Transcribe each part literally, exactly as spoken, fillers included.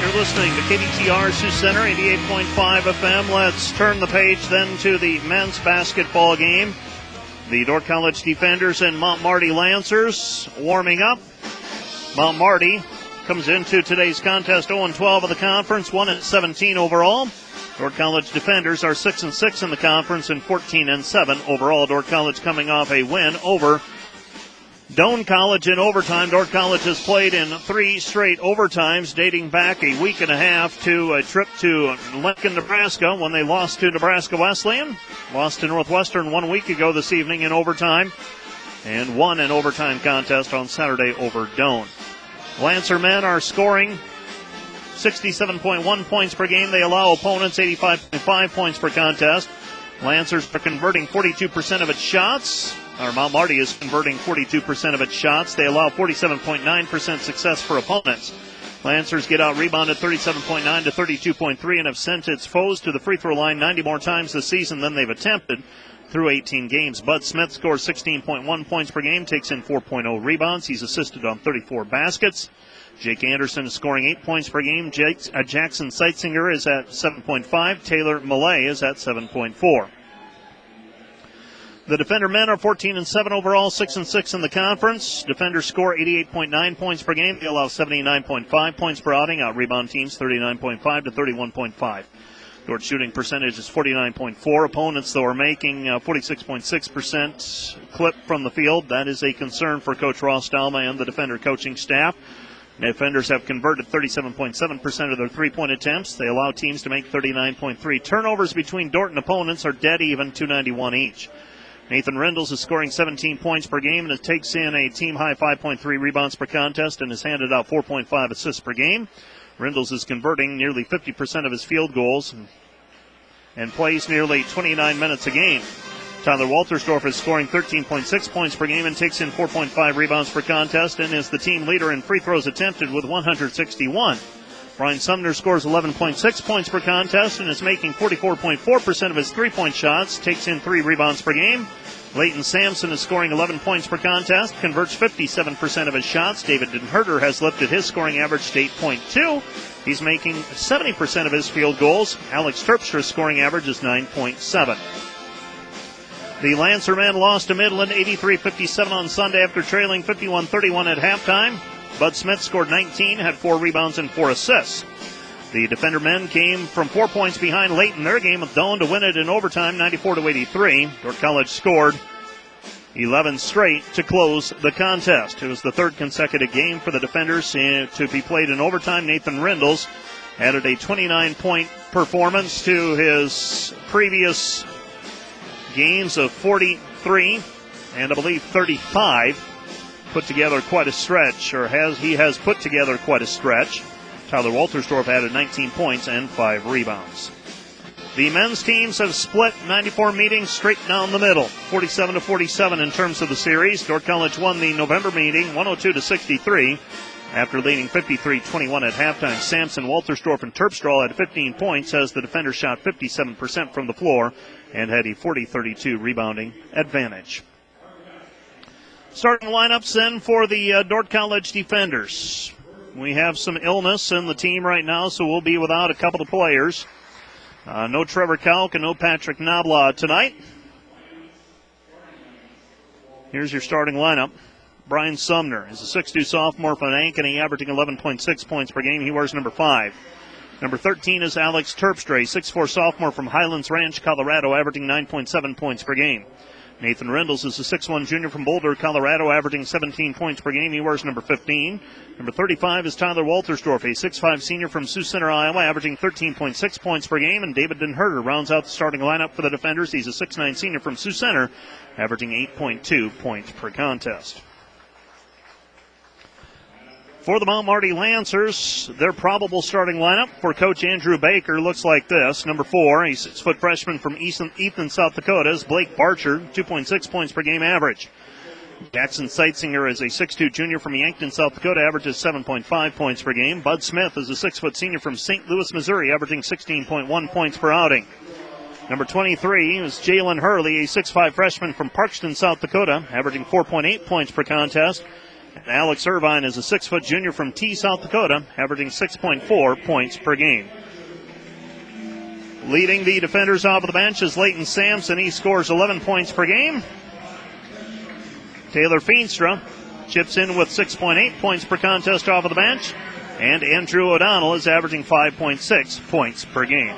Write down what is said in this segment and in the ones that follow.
You're listening to K D T R Sioux Center, eighty-eight point five F M. Let's turn the page then to the men's basketball game. The Dordt College Defenders and Mount Marty Lancers warming up. Mount Marty comes into today's contest oh and twelve in the conference, one and seventeen overall. Dordt College Defenders are six and six in the conference and fourteen and seven overall. Dordt College coming off a win over Doane College in overtime. Dordt College has played in three straight overtimes dating back a week and a half to a trip to Lincoln, Nebraska when they lost to Nebraska Wesleyan. Lost to Northwestern one week ago this evening in overtime and won an overtime contest on Saturday over Doane. Lancer men are scoring sixty-seven point one points per game. They allow opponents eighty-five point five points per contest. Lancers are converting forty-two percent of its shots. Or Mount Marty is converting forty-two percent of its shots. They allow forty-seven point nine percent success for opponents. Lancers get out rebounded thirty-seven point nine to thirty-two point three and have sent its foes to the free throw line ninety more times this season than they've attempted through eighteen games. Bud Smith scores sixteen point one points per game, takes in four point oh rebounds. He's assisted on thirty-four baskets. Jake Anderson is scoring eight points per game. Jake, uh, Jackson Seitzinger is at seven point five. Taylor Millay is at seven point four. The Defender men are fourteen and seven overall, six and six in the conference. Defenders score eighty-eight point nine points per game. They allow seventy-nine point five points per outing. Out rebound teams thirty-nine point five to thirty-one point five. Dordt shooting percentage is forty-nine point four. Opponents, though, are making uh, forty-six point six percent clip from the field. That is a concern for Coach Ross Dalma and the Defender coaching staff. Defenders have converted thirty-seven point seven percent of their three-point attempts. They allow teams to make thirty-nine point three. Turnovers between Dordt and opponents are dead even, two ninety-one each. Nathan Rendles is scoring seventeen points per game and it takes in a team-high five point three rebounds per contest and has handed out four point five assists per game. Rendles is converting nearly fifty percent of his field goals and, and plays nearly twenty-nine minutes a game. Tyler Waltersdorf is scoring thirteen point six points per game and takes in four point five rebounds per contest and is the team leader in free throws attempted with one hundred sixty-one. Brian Sumner scores eleven point six points per contest and is making forty-four point four percent of his three-point shots, takes in three rebounds per game. Leighton Sampson is scoring eleven points per contest, converts fifty-seven percent of his shots. David DenHerter has lifted his scoring average to eight point two. He's making seventy percent of his field goals. Alex Terpstra's scoring average is nine point seven. The Lancer men lost to Midland eighty-three fifty-seven on Sunday after trailing fifty-one thirty-one at halftime. Bud Smith scored nineteen, had four rebounds and four assists. The Defender men came from four points behind late in their game with Doane to win it in overtime, ninety-four to eighty-three. Dordt College scored eleven straight to close the contest. It was the third consecutive game for the Defenders to be played in overtime. Nathan Rendles added a twenty-nine point performance to his previous games of forty-three and I believe thirty-five. Put together quite a stretch, or has he has put together quite a stretch. Tyler Waltersdorf added nineteen points and five rebounds. The men's teams have split ninety-four meetings straight down the middle, forty-seven to forty-seven in terms of the series. Dordt College won the November meeting one oh two to sixty-three after leading fifty-three twenty-one at halftime. Sampson, Waltersdorf, and Terpstra had fifteen points as the Defenders shot fifty-seven percent from the floor and had a forty thirty-two rebounding advantage. Starting lineups then for the uh, Dordt College Defenders. We have some illness in the team right now, so we'll be without a couple of players. Uh, no Trevor Kalk and no Patrick Nabla tonight. Here's your starting lineup. Brian Sumner is a six two sophomore from Ankeny, averaging eleven point six points per game. He wears number five. Number thirteen is Alex Terpstra, six four sophomore from Highlands Ranch, Colorado, averaging nine point seven points per game. Nathan Rendles is a six one junior from Boulder, Colorado, averaging seventeen points per game. He wears number fifteen. Number thirty-five is Tyler Waltersdorf, a six five senior from Sioux Center, Iowa, averaging thirteen point six points per game. And David DenHerter rounds out the starting lineup for the Defenders. He's a six nine senior from Sioux Center, averaging eight point two points per contest. For the Mount Marty Lancers, their probable starting lineup for Coach Andrew Baker looks like this. Number four, a six-foot freshman from Ethan, Ethan, South Dakota, is Blake Barcher, two point six points per game average. Jackson Seitzinger is a six two junior from Yankton, South Dakota, averages seven point five points per game. Bud Smith is a six-foot senior from Saint Louis, Missouri, averaging sixteen point one points per outing. Number twenty-three is Jalen Hurley, a six five freshman from Parkston, South Dakota, averaging four point eight points per contest. And Alex Irvine is a six-foot junior from T, South Dakota, averaging six point four points per game. Leading the defenders off of the bench is Leighton Sampson. He scores eleven points per game. Taylor Feenstra chips in with six point eight points per contest off of the bench. And Andrew O'Donnell is averaging five point six points per game.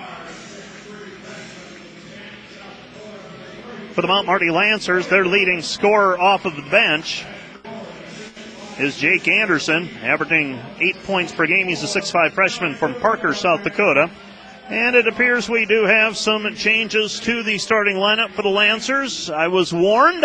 For the Mount Marty Lancers, their leading scorer off of the bench is Jake Anderson, averaging eight points per game. He's a six five freshman from Parker, South Dakota. And it appears we do have some changes to the starting lineup for the Lancers. I was warned.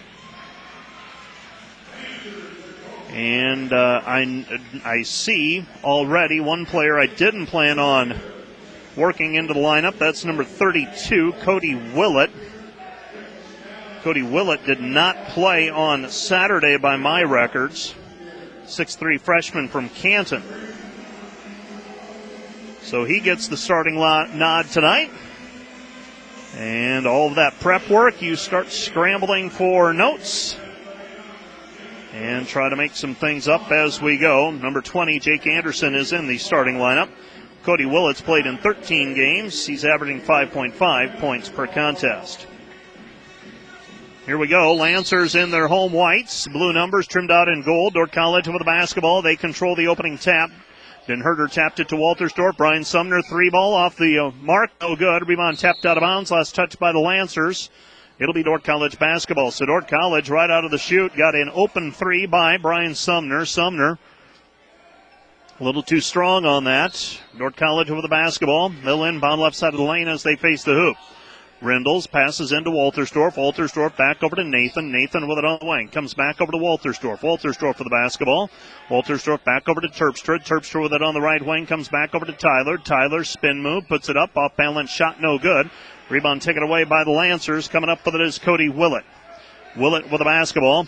And uh, I, I see already one player I didn't plan on working into the lineup. That's number thirty-two, Cody Willett. Cody Willett did not play on Saturday by my records. six three freshman from Canton. So he gets the starting nod tonight. And all of that prep work, you start scrambling for notes and try to make some things up as we go. Number twenty, Jake Anderson, is in the starting lineup. Cody Willett's played in thirteen games. He's averaging five point five points per contest. Here we go. Lancers in their home whites. Blue numbers trimmed out in gold. Dordt College with the basketball. They control the opening tap. Den Herder tapped it to Waltersdorf. Brian Sumner, three ball off the uh, mark. No good. Rebound tapped out of bounds. Last touch by the Lancers. It'll be Dordt College basketball. So Dordt College right out of the chute got an open three by Brian Sumner. Sumner a little too strong on that. Dordt College with the basketball. They'll inbound left side of the lane as they face the hoop. Rindles passes into Waltersdorf. Waltersdorf back over to Nathan. Nathan with it on the wing. Comes back over to Waltersdorf. Waltersdorf for the basketball. Waltersdorf back over to Terpstra. Terpstra with it on the right wing. Comes back over to Tyler. Tyler spin move. Puts it up. Off balance shot. No good. Rebound taken away by the Lancers. Coming up with it is Cody Willett. Willett with the basketball.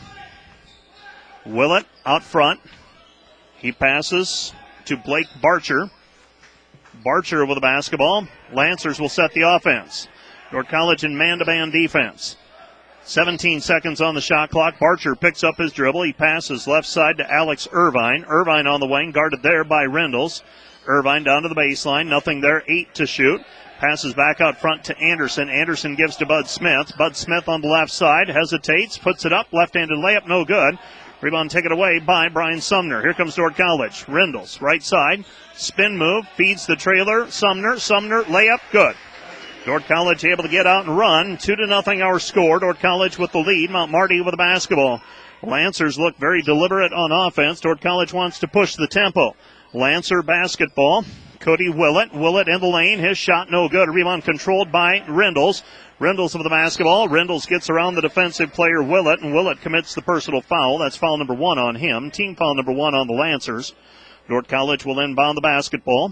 Willett out front. He passes to Blake Barcher. Barcher with the basketball. Lancers will set the offense. Dordt College in man-to-man defense. seventeen seconds on the shot clock. Barcher picks up his dribble. He passes left side to Alex Irvine. Irvine on the wing, guarded there by Rindles. Irvine down to the baseline. Nothing there. Eight to shoot. Passes back out front to Anderson. Anderson gives to Bud Smith. Bud Smith on the left side. Hesitates. Puts it up. Left-handed layup. No good. Rebound taken away by Brian Sumner. Here comes Dordt College. Rindles, right side. Spin move. Feeds the trailer. Sumner. Sumner. Layup. Good. Dordt College able to get out and run. Two to nothing our score. Dordt College with the lead. Mount Marty with the basketball. Lancers look very deliberate on offense. Dordt College wants to push the tempo. Lancer basketball. Cody Willett. Willett in the lane. His shot no good. Rebound controlled by Rindles. Rindles with the basketball. Rindles gets around the defensive player Willett, and Willett commits the personal foul. That's foul number one on him. Team foul number one on the Lancers. Dordt College will inbound the basketball.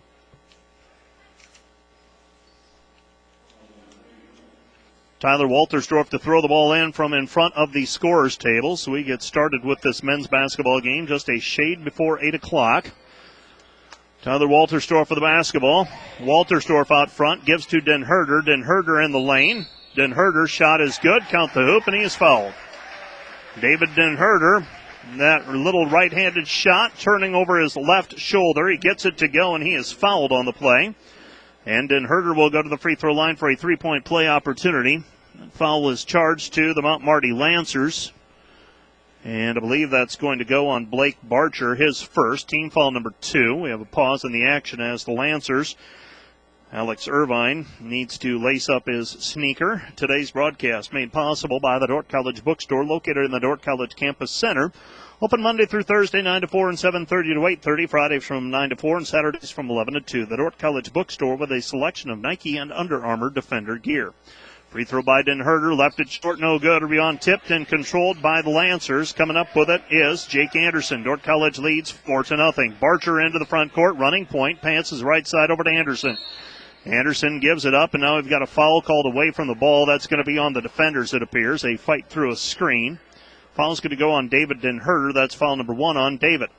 Tyler Waltersdorf to throw the ball in from in front of the scorer's table. So we get started with this men's basketball game just a shade before eight o'clock. Tyler Waltersdorf for the basketball. Waltersdorf out front, gives to Den Herder. Den Herder in the lane. Den Herder's shot is good. Count the hoop, and he is fouled. David Den Herder, that little right-handed shot turning over his left shoulder. He gets it to go, and he is fouled on the play. And Den Herder will go to the free throw line for a three-point play opportunity. That foul is charged to the Mount Marty Lancers. And I believe that's going to go on Blake Barcher, his first. Team foul number two. We have a pause in the action as the Lancers. Alex Irvine needs to lace up his sneaker. Today's broadcast made possible by the Dordt College Bookstore located in the Dordt College Campus Center. Open Monday through Thursday, nine to four and seven thirty to eight thirty. Fridays from nine to four and Saturdays from eleven to two. The Dordt College Bookstore with a selection of Nike and Under Armour Defender gear. Free throw by Den Herder. Left it short, no good. Rebound tipped and controlled by the Lancers. Coming up with it is Jake Anderson. Dordt College leads four to nothing. Barcher into the front court. Running point. Passes right side over to Anderson. Anderson gives it up, and now we've got a foul called away from the ball. That's going to be on the defenders, it appears. A fight through a screen. Foul's going to go on David Den Herder. That's foul number one on David.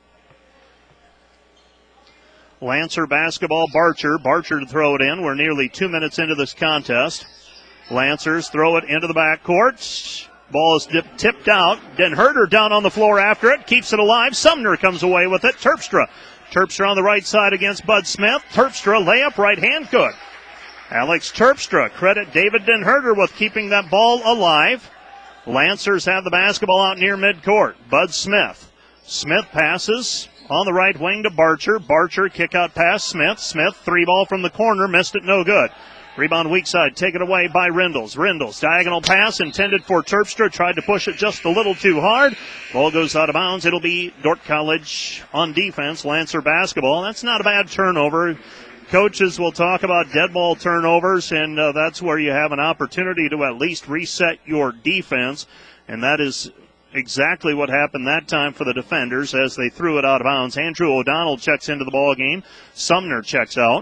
Lancer basketball, Barcher. Barcher to throw it in. We're nearly two minutes into this contest. Lancers throw it into the backcourt. Ball is dip, tipped out. Den Herder down on the floor after it. Keeps it alive. Sumner comes away with it. Terpstra. Terpstra on the right side against Bud Smith. Terpstra layup right hand good. Alex Terpstra. Credit David Den Herder with keeping that ball alive. Lancers have the basketball out near midcourt. Bud Smith. Smith passes on the right wing to Barcher. Barcher kick out pass Smith. Smith three ball from the corner. Missed it, no good. Rebound weak side taken away by Rindles. Rindles diagonal pass intended for Terpstra. Tried to push it just a little too hard. Ball goes out of bounds. It'll be Dordt College on defense. Lancer basketball. That's not a bad turnover. Coaches will talk about dead ball turnovers, and uh, that's where you have an opportunity to at least reset your defense. And that is exactly what happened that time for the defenders as they threw it out of bounds. Andrew O'Donnell checks into the ball game. Sumner checks out.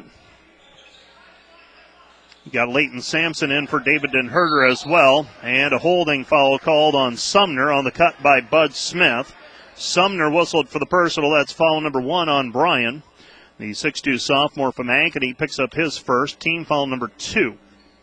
You got Leighton Sampson in for David Den Herder as well. And a holding foul called on Sumner on the cut by Bud Smith. Sumner whistled for the personal. That's foul number one on Bryan. The six two sophomore from Ankeny picks up his first. Team foul number two.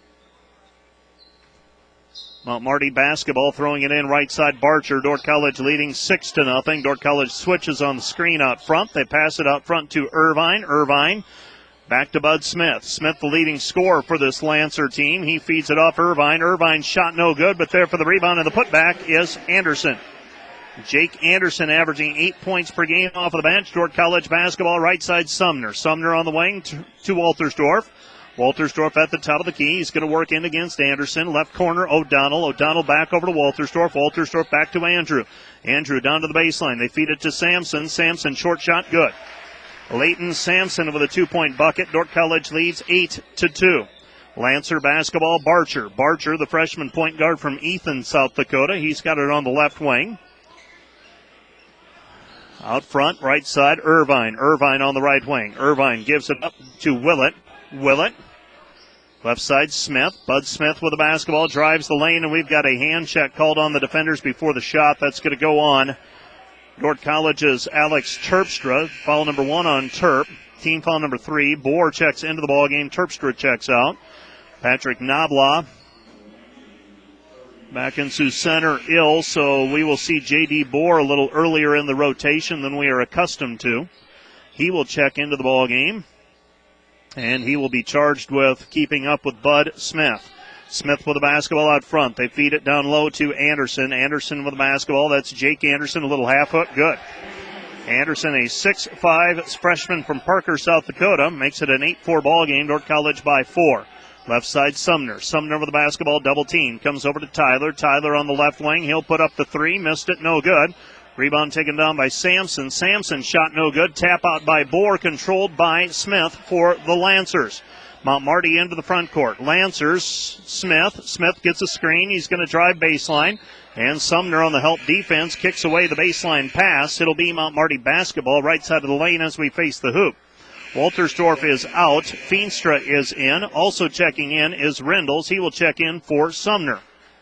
Mount Marty basketball throwing it in right side. Barcher. Dordt College leading six to nothing. Dordt College switches on the screen out front. They pass it out front to Irvine. Irvine back to Bud Smith. Smith, the leading scorer for this Lancer team. He feeds it off Irvine. Irvine's shot no good, but there for the rebound and the putback is Anderson. Jake Anderson averaging eight points per game off of the bench. Dordt College basketball right side Sumner. Sumner on the wing to, to Waltersdorf. Waltersdorf at the top of the key. He's going to work in against Anderson. Left corner, O'Donnell. O'Donnell back over to Waltersdorf. Waltersdorf back to Andrew. Andrew down to the baseline. They feed it to Sampson. Sampson, short shot, good. Leighton Sampson with a two-point bucket. Dordt College leads eight to two. Lancer basketball, Barcher. Barcher, the freshman point guard from Ethan, South Dakota. He's got it on the left wing. Out front, right side, Irvine. Irvine on the right wing. Irvine gives it up to Willett. Willett. Left side, Smith. Bud Smith with the basketball, drives the lane, and we've got a hand check called on the defenders before the shot. That's going to go on Dordt College's Alex Terpstra. Foul number one on Terp. Team foul number three. Bohr checks into the ball game. Terpstra checks out. Patrick Knoblaw back into center ill, so we will see J D. Bohr a little earlier in the rotation than we are accustomed to. He will check into the ball game, and he will be charged with keeping up with Bud Smith. Smith with the basketball out front. They feed it down low to Anderson. Anderson with the basketball. That's Jake Anderson, a little half hook. Good. Anderson, a six five freshman from Parker, South Dakota, makes it an eight four ball game. Dordt College by four. Left side, Sumner. Sumner with the basketball, double team. Comes over to Tyler. Tyler on the left wing. He'll put up the three. Missed it, no good. Rebound taken down by Sampson. Sampson shot no good. Tap out by Bohr, controlled by Smith for the Lancers. Mount Marty into the front court. Lancers, Smith. Smith gets a screen. He's going to drive baseline. And Sumner on the help defense kicks away the baseline pass. It'll be Mount Marty basketball right side of the lane as we face the hoop. Waltersdorf is out. Feenstra is in. Also checking in is Rindles. He will check in for Sumner.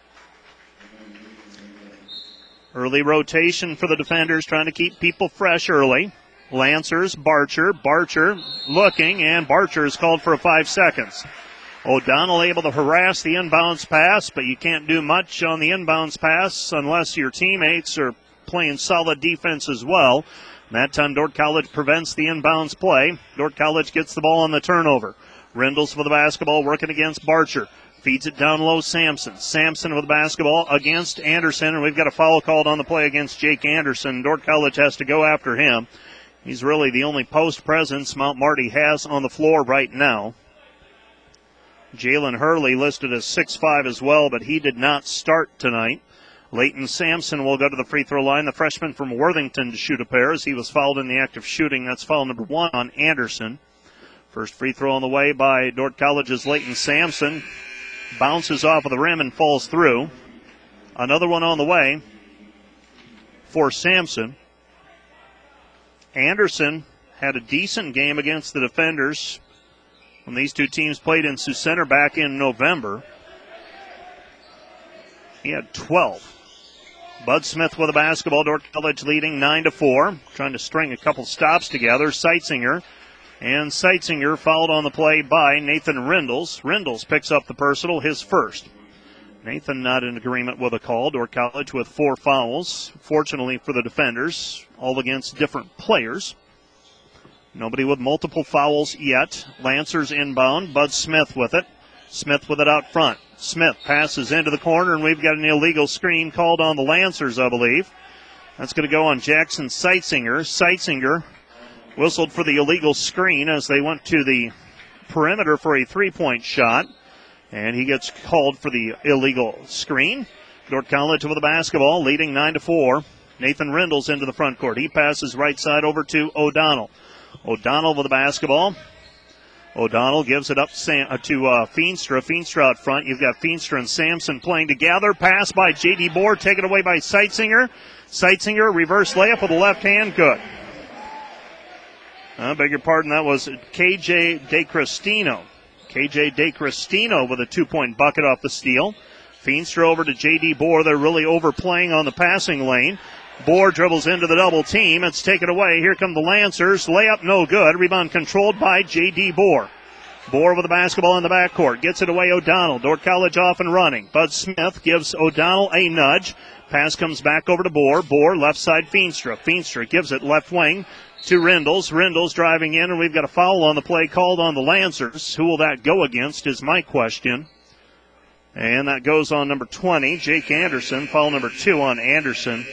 Early rotation for the defenders, trying to keep people fresh early. Lancers, Barcher. Barcher looking, and Barcher is called for five seconds. O'Donnell able to harass the inbounds pass, but you can't do much on the inbounds pass unless your teammates are playing solid defense as well. And that time, Dordt College prevents the inbounds play. Dordt College gets the ball on the turnover. Rindles for the basketball, working against Barcher. Feeds it down low, Sampson. Sampson with the basketball against Anderson, and we've got a foul called on the play against Jake Anderson. Dordt College has to go after him. He's really the only post presence Mount Marty has on the floor right now. Jalen Hurley listed as six five as well, but he did not start tonight. Leighton Sampson will go to the free throw line, the freshman from Worthington, to shoot a pair as he was fouled in the act of shooting. That's foul number one on Anderson. First free throw on the way by Dordt College's Leighton Sampson. Bounces off of the rim and falls through. Another one on the way for Sampson. Anderson had a decent game against the defenders when these two teams played in Sioux Center back in November. He had twelve. Bud Smith with a basketball. Dordt College leading nine to four. Trying to string a couple stops together. Seitzinger. And Seitzinger fouled on the play by Nathan Rindles. Rindles picks up the personal, his first. Nathan not in agreement with a call. Dordt College with four fouls. Fortunately for the defenders, all against different players. Nobody with multiple fouls yet. Lancers inbound. Bud Smith with it. Smith with it out front. Smith passes into the corner, and we've got an illegal screen called on the Lancers, I believe. That's going to go on Jackson Seitzinger. Seitzinger whistled for the illegal screen as they went to the perimeter for a three-point shot. And he gets called for the illegal screen. Dordt College with the basketball, leading nine to four. Nathan Rendles into the front court. He passes right side over to O'Donnell. O'Donnell with the basketball. O'Donnell gives it up to uh, Feenstra. Feenstra out front. You've got Feenstra and Sampson playing together. Pass by J D. Bohr, taken away by Seitzinger. Seitzinger, reverse layup with the left hand, good. I beg your pardon, that was K J DeCristino. K J DeCristino with a two-point bucket off the steal. Feenstra over to J D. Bohr. They're really overplaying on the passing lane. Bohr dribbles into the double team. It's taken away. Here come the Lancers. Layup no good. Rebound controlled by J D. Bohr. Bohr with the basketball in the backcourt. Gets it away O'Donnell. Dordt College off and running. Bud Smith gives O'Donnell a nudge. Pass comes back over to Bohr. Bohr left side Feenstra. Feenstra gives it left wing to Rendles. Rendles driving in, and we've got a foul on the play called on the Lancers. Who will that go against is my question. And that goes on number twenty, Jake Anderson. Foul number two on Anderson.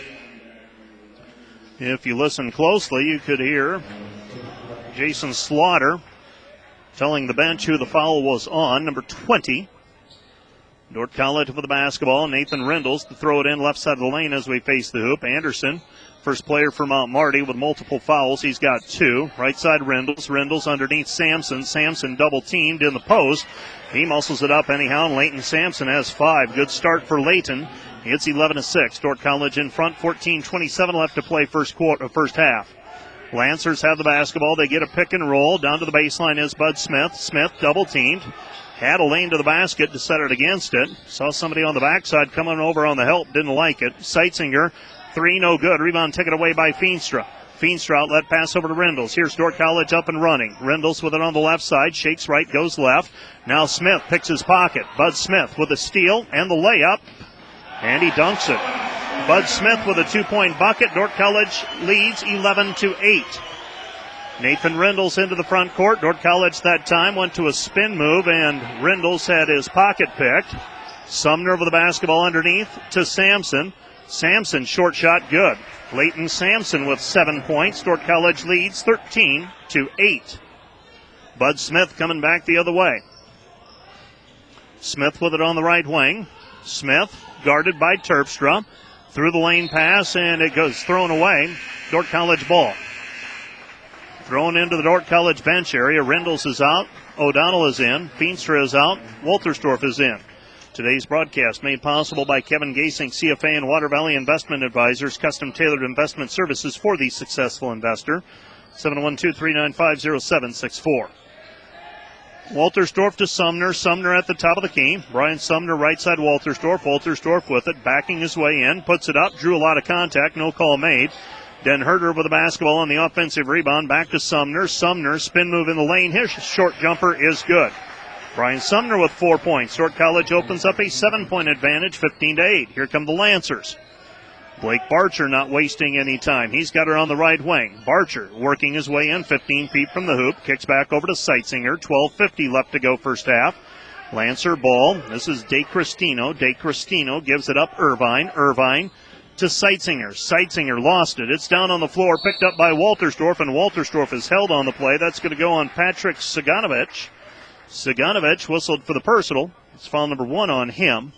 If you listen closely, you could hear Jason Slaughter telling the bench who the foul was on, number twenty. Dordt College with the basketball. Nathan Rendles to throw it in left side of the lane as we face the hoop. Anderson, first player for Mount Marty with multiple fouls. He's got two. Right side Rendles. Rendles underneath Sampson. Sampson double teamed in the post. He muscles it up anyhow, and Leighton Sampson has five. Good start for Leighton. It's eleven to six. Dordt College in front. fourteen twenty-seven left to play first quarter, first half. Lancers have the basketball. They get a pick and roll. Down to the baseline is Bud Smith. Smith double teamed. Had a lane to the basket, decided against it. Saw somebody on the backside coming over on the help, didn't like it. Seitzinger, three, no good. Rebound taken away by Feenstra. Feenstra outlet pass over to Rendles. Here's Dordt College up and running. Rendles with it on the left side, shakes right, goes left. Now Smith picks his pocket. Bud Smith with a steal and the layup, and he dunks it. Bud Smith with a two-point bucket. Dordt College leads eleven to eight. Nathan Rendles into the front court. Dordt College that time went to a spin move, and Rendles had his pocket picked. Sumner with the basketball underneath to Sampson. Sampson, short shot, good. Leighton Sampson with seven points. Dordt College leads thirteen to eight. Bud Smith coming back the other way. Smith with it on the right wing. Smith guarded by Terpstra. Through the lane pass, and it goes thrown away. Dordt College ball. Thrown into the Dordt College bench area. Rendles is out. O'Donnell is in. Feenstra is out. Walterstorff is in. Today's broadcast made possible by Kevin Gasing, C F A and Water Valley Investment Advisors, custom tailored investment services for the successful investor. seven one two, three nine five, zero seven six four. Walterstorff to Sumner. Sumner at the top of the key. Brian Sumner right side Walterstorff. Walterstorff with it, backing his way in. Puts it up. Drew a lot of contact. No call made. Den Herder with the basketball on the offensive rebound. Back to Sumner. Sumner, spin move in the lane. His short jumper is good. Brian Sumner with four points. Dordt College opens up a seven-point advantage, fifteen to eight. Here come the Lancers. Blake Barcher not wasting any time. He's got her on the right wing. Barcher working his way in, fifteen feet from the hoop. Kicks back over to Seitzinger. twelve fifty left to go first half. Lancer ball. This is DeCristino. DeCristino gives it up Irvine. Irvine to Seitzinger. Seitzinger lost it. It's down on the floor, picked up by Walterstorff, and Walterstorff is held on the play. That's going to go on Patrick Saganovich. Saganovich whistled for the personal. It's foul number one on him.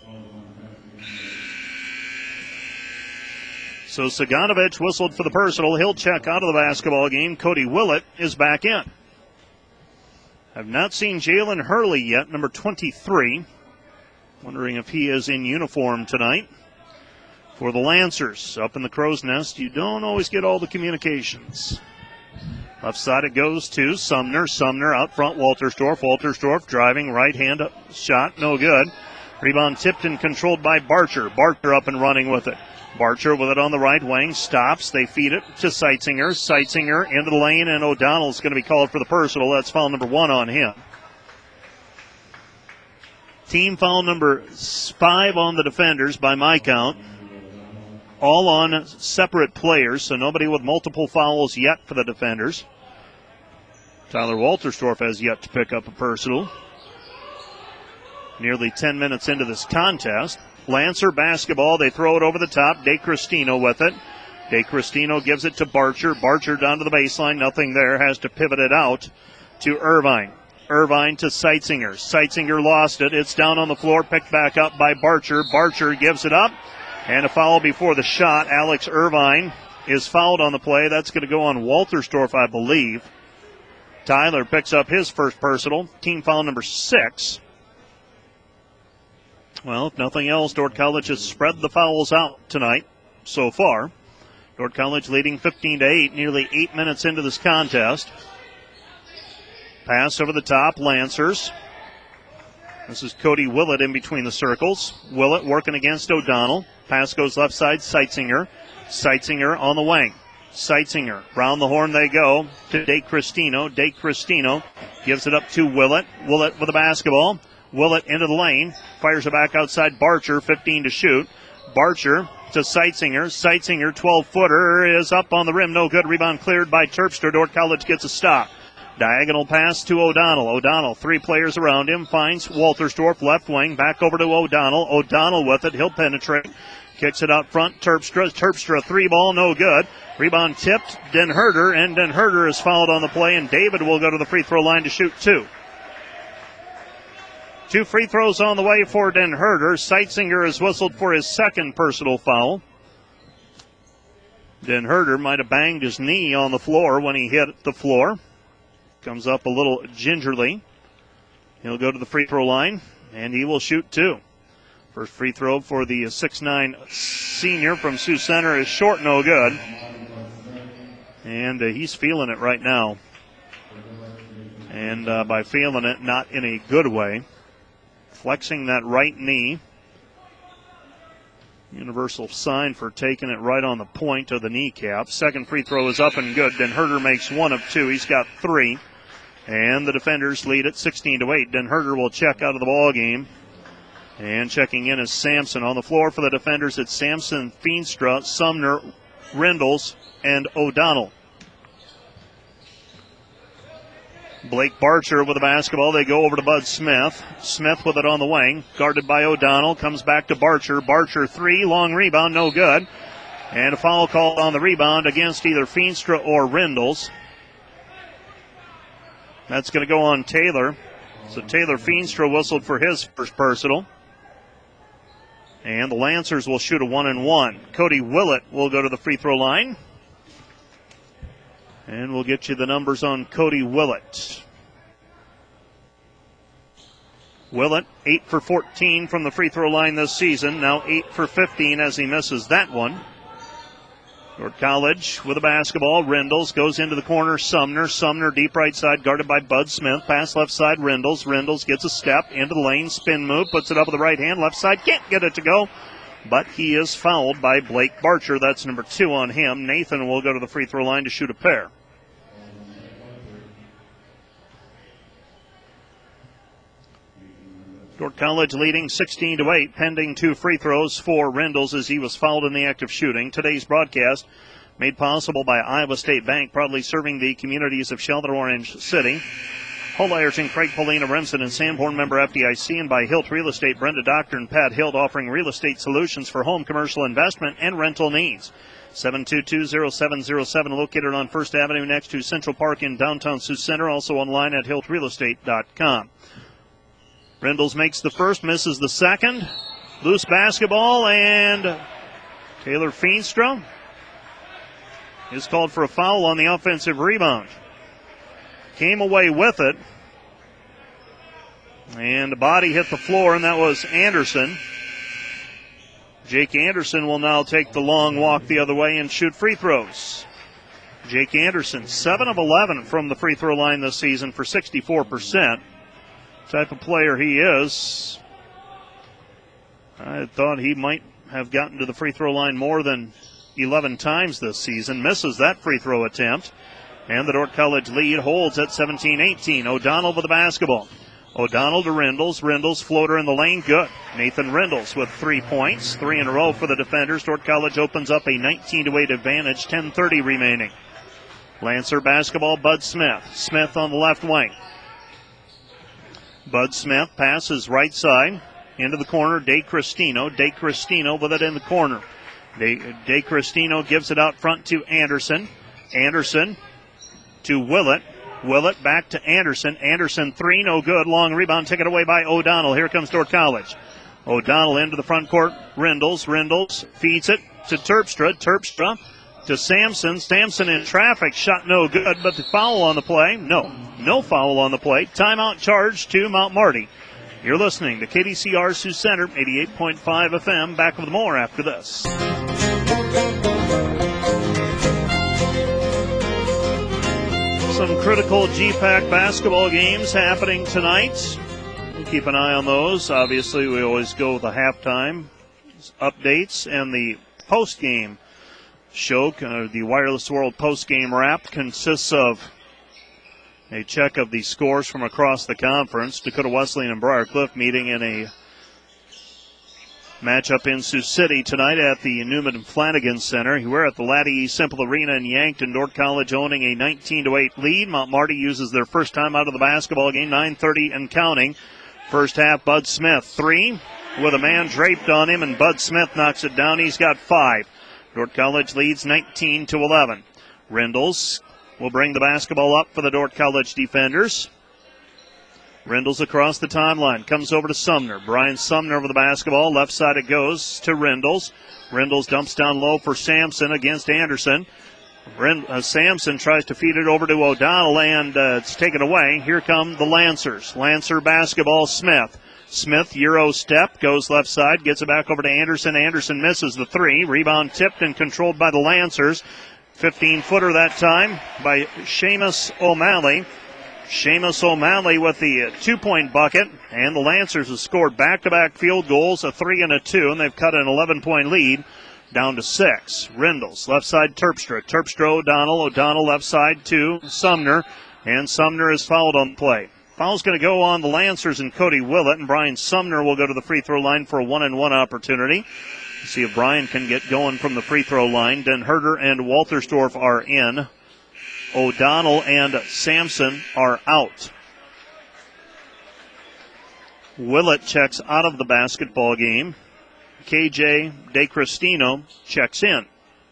So Saganovich whistled for the personal. He'll check out of the basketball game. Cody Willett is back in. I've not seen Jalen Hurley yet, number twenty-three. Wondering if he is in uniform tonight. For the Lancers, up in the crow's nest, you don't always get all the communications. Left side it goes to Sumner. Sumner out front, Walterstorff. Walterstorff driving, right hand up, shot, no good. Rebound tipped and controlled by Barcher. Barcher up and running with it. Barcher with it on the right wing, stops. They feed it to Seitzinger. Seitzinger into the lane, and O'Donnell's going to be called for the personal. That's foul number one on him. Team foul number five on the defenders by my count. All on separate players, so nobody with multiple fouls yet for the defenders. Tyler Walterstorff has yet to pick up a personal. Nearly ten minutes into this contest. Lancer basketball, they throw it over the top. DeCristino with it. DeCristino gives it to Barcher. Barcher down to the baseline, nothing there, has to pivot it out to Irvine. Irvine to Seitzinger. Seitzinger lost it. It's down on the floor, picked back up by Barcher. Barcher gives it up. And a foul before the shot. Alex Irvine is fouled on the play. That's going to go on Walterstorff, I believe. Tyler picks up his first personal. Team foul number six. Well, if nothing else, Dordt College has spread the fouls out tonight so far. Dordt College leading fifteen to eight, nearly eight minutes into this contest. Pass over the top, Lancers. This is Cody Willett in between the circles. Willett working against O'Donnell. Pass goes left side, Seitzinger. Seitzinger on the wing. Seitzinger, round the horn they go to DeCristino. DeCristino gives it up to Willett. Willett with the basketball. Willett into the lane. Fires it back outside Barcher, fifteen to shoot. Barcher to Seitzinger. Seitzinger, twelve-footer, is up on the rim. No good. Rebound cleared by Terpstra. Dordt College gets a stop. Diagonal pass to O'Donnell. O'Donnell, three players around him, finds Walterstorff, left wing, back over to O'Donnell. O'Donnell with it. He'll penetrate. Kicks it out front. Terpstra. Terpstra, three ball, no good. Rebound tipped. Den Herder, and Den Herder is fouled on the play, and David will go to the free throw line to shoot two. Two free throws on the way for Den Herder. Seitzinger is whistled for his second personal foul. Den Herder might have banged his knee on the floor when he hit the floor. Comes up a little gingerly. He'll go to the free throw line, and he will shoot two. First free throw for the six nine senior from Sioux Center is short, no good. And uh, he's feeling it right now. And uh, by feeling it, not in a good way. Flexing that right knee. Universal sign for taking it right on the point of the kneecap. Second free throw is up and good. Den Herder makes one of two. He's got three. And the defenders lead at sixteen to eight. Den Herder will check out of the ball game. And checking in is Sampson. On the floor for the defenders, it's Sampson, Feenstra, Sumner, Rendles, and O'Donnell. Blake Barcher with the basketball. They go over to Bud Smith. Smith with it on the wing. Guarded by O'Donnell. Comes back to Barcher. Barcher three. Long rebound. No good. And a foul called on the rebound against either Feenstra or Rendles. That's going to go on Taylor. So Taylor Feenstra whistled for his first personal. And the Lancers will shoot a one and one. Cody Willett will go to the free throw line. And we'll get you the numbers on Cody Willett. Willett, eight for fourteen from the free throw line this season. Now eight for fifteen as he misses that one. Dordt College with a basketball. Rendles goes into the corner. Sumner. Sumner deep right side guarded by Bud Smith. Pass left side. Rendles. Rendles gets a step into the lane. Spin move. Puts it up with the right hand. Left side. Can't get it to go. But he is fouled by Blake Barcher. That's number two on him. Nathan will go to the free throw line to shoot a pair. Dordt College leading sixteen to eight, pending two free throws for Rendles as he was fouled in the act of shooting. Today's broadcast made possible by Iowa State Bank, proudly serving the communities of Shelter, Orange City. Hull Ireton, Craig Polina, Remsen, and Sanborn, member F D I C, and by Hilt Real Estate, Brenda Doctor and Pat Hilt, offering real estate solutions for home, commercial investment, and rental needs. seven two two, zero seven zero seven, located on First Avenue next to Central Park in downtown Sioux Center, also online at hilt real estate dot com. Rendles makes the first, misses the second. Loose basketball, and Taylor Feenstra is called for a foul on the offensive rebound. Came away with it, and the body hit the floor, and that was Anderson. Jake Anderson will now take the long walk the other way and shoot free throws. Jake Anderson, seven of eleven from the free throw line this season for sixty-four percent. Type of player he is. I thought he might have gotten to the free throw line more than eleven times this season. Misses that free throw attempt. And the Dordt College lead holds at seventeen eighteen. O'Donnell with the basketball. O'Donnell to Rindles. Rindles floater in the lane. Good. Nathan Rindles with three points. Three in a row for the defenders. Dordt College opens up a nineteen to eight advantage. ten thirty remaining. Lancer basketball. Bud Smith. Smith on the left wing. Bud Smith passes right side into the corner. De Cristino. De Cristino with it in the corner. De, De Cristino gives it out front to Anderson. Anderson to Willett. Willett back to Anderson. Anderson three, no good. Long rebound taken away by O'Donnell. Here comes Dordt College. O'Donnell into the front court. Rindles. Rindles feeds it to Terpstra. Terpstra to Sampson. Sampson in traffic. Shot no good, but the foul on the play. No. No foul on the play. Timeout charge to Mount Marty. You're listening to K D C R Sioux Center, eighty-eight point five F M. Back with more after this. Some critical G PAC basketball games happening tonight. We'll keep an eye on those. Obviously, we always go with the halftime updates and the post-game show. Uh, the Wireless World post-game wrap consists of a check of the scores from across the conference. Dakota Wesleyan and Briar Cliff meeting in a matchup in Sioux City tonight at the Newman Flanagan Center. We're at the Laddie Simple Arena in Yankton. Dordt College owning a nineteen to eight lead. Mount Marty uses their first time out of the basketball game, nine thirty and counting. First half, Bud Smith, three, with a man draped on him, and Bud Smith knocks it down. He's got five. Dordt College leads nineteen to eleven. Rindles will bring the basketball up for the Dordt College defenders. Rindles across the timeline, comes over to Sumner. Brian Sumner over the basketball. Left side it goes to Rindles. Rindles dumps down low for Sampson against Anderson. Rind- uh, Sampson tries to feed it over to O'Donnell, and uh, it's taken away. Here come the Lancers. Lancer basketball, Smith. Smith, Euro step, goes left side, gets it back over to Anderson. Anderson misses the three. Rebound tipped and controlled by the Lancers. fifteen-footer that time by Seamus O'Malley. Seamus O'Malley with the two-point bucket, and the Lancers have scored back-to-back field goals, a three and a two, and they've cut an eleven-point lead down to six. Rindles, left side Terpstra. Terpstra, O'Donnell. O'Donnell left side to Sumner, and Sumner is fouled on the play. Foul's going to go on the Lancers and Cody Willett, and Brian Sumner will go to the free throw line for a one-and-one opportunity. Let's see if Brian can get going from the free throw line. Den Herder and Waltersdorf are in. O'Donnell and Sampson are out. Willett checks out of the basketball game. K J De Cristino checks in.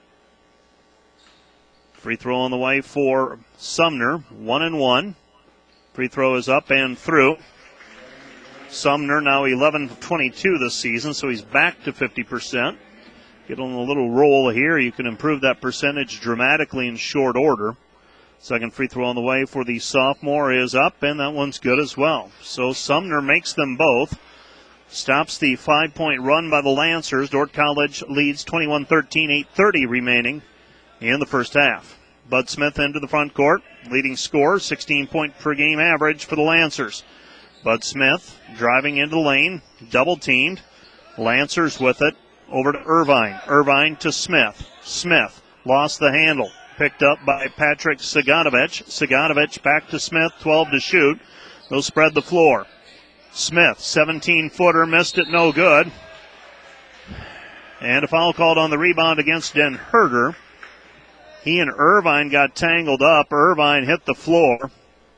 Free throw on the way for Sumner, one and one. Free throw is up and through. Sumner now eleven of twenty-two this season, so he's back to fifty percent. Get on a little roll here. You can improve that percentage dramatically in short order. Second free throw on the way for the sophomore is up, and that one's good as well. So Sumner makes them both. Stops the five-point run by the Lancers. Dordt College leads twenty-one thirteen, eight thirty remaining in the first half. Bud Smith into the front court. Leading scorer, sixteen-point per game average for the Lancers. Bud Smith driving into the lane, double-teamed. Lancers with it over to Irvine. Irvine to Smith. Smith lost the handle. Picked up by Patrick Saganovich. Saganovich back to Smith, twelve to shoot. They'll spread the floor. Smith, seventeen-footer, missed it, no good. And a foul called on the rebound against Den Herder. He and Irvine got tangled up. Irvine hit the floor.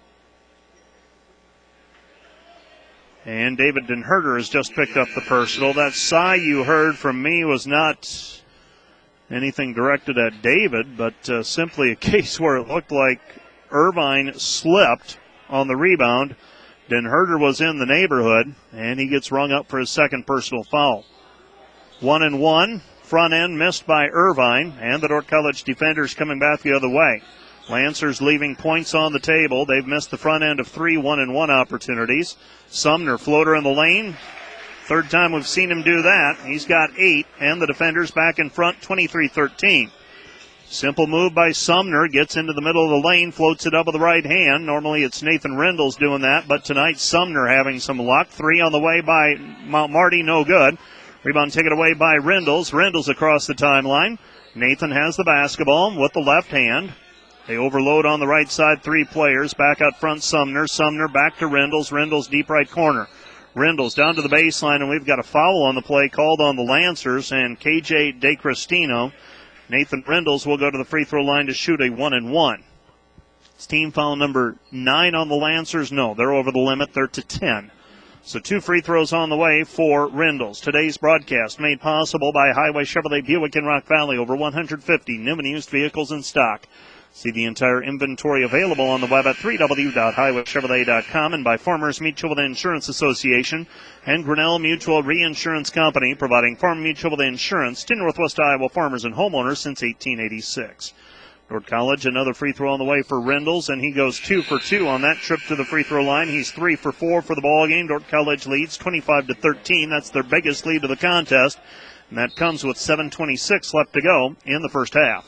And David Den Herder has just picked up the personal. That sigh you heard from me was not anything directed at David, but uh, simply a case where it looked like Irvine slipped on the rebound. Den Herder was in the neighborhood, and he gets rung up for his second personal foul. One and one. Front end missed by Irvine, and the Dordt College defenders coming back the other way. Lancers leaving points on the table. They've missed the front end of three one and one opportunities. Sumner floater in the lane. Third time we've seen him do that. He's got eight, and the defenders back in front, twenty-three thirteen. Simple move by Sumner. Gets into the middle of the lane, floats it up with the right hand. Normally it's Nathan Rindles doing that, but tonight Sumner having some luck. Three on the way by Mount Marty, no good. Rebound taken away by Rindles. Rindles across the timeline. Nathan has the basketball with the left hand. They overload on the right side, three players. Back out front, Sumner. Sumner back to Rendles. Rendles deep right corner. Rendles down to the baseline, and we've got a foul on the play called on the Lancers, and K J DeCristino. Nathan Rendles will go to the free throw line to shoot a one and one. It's team foul number nine on the Lancers. No, they're over the limit. They're to ten. So two free throws on the way for Rendles. Today's broadcast made possible by Highway Chevrolet Buick in Rock Valley. Over one hundred fifty new and used vehicles in stock. See the entire inventory available on the web at w w w dot highway chevrolet dot com and by Farmers Mutual Insurance Association and Grinnell Mutual Reinsurance Company, providing farm mutual insurance to Northwest Iowa farmers and homeowners since eighteen eighty-six. Dordt College, another free throw on the way for Rendles, and he goes two for two on that trip to the free throw line. He's three for four for the ball game. Dordt College leads twenty-five to thirteen. That's their biggest lead of the contest, and that comes with seven twenty-six left to go in the first half.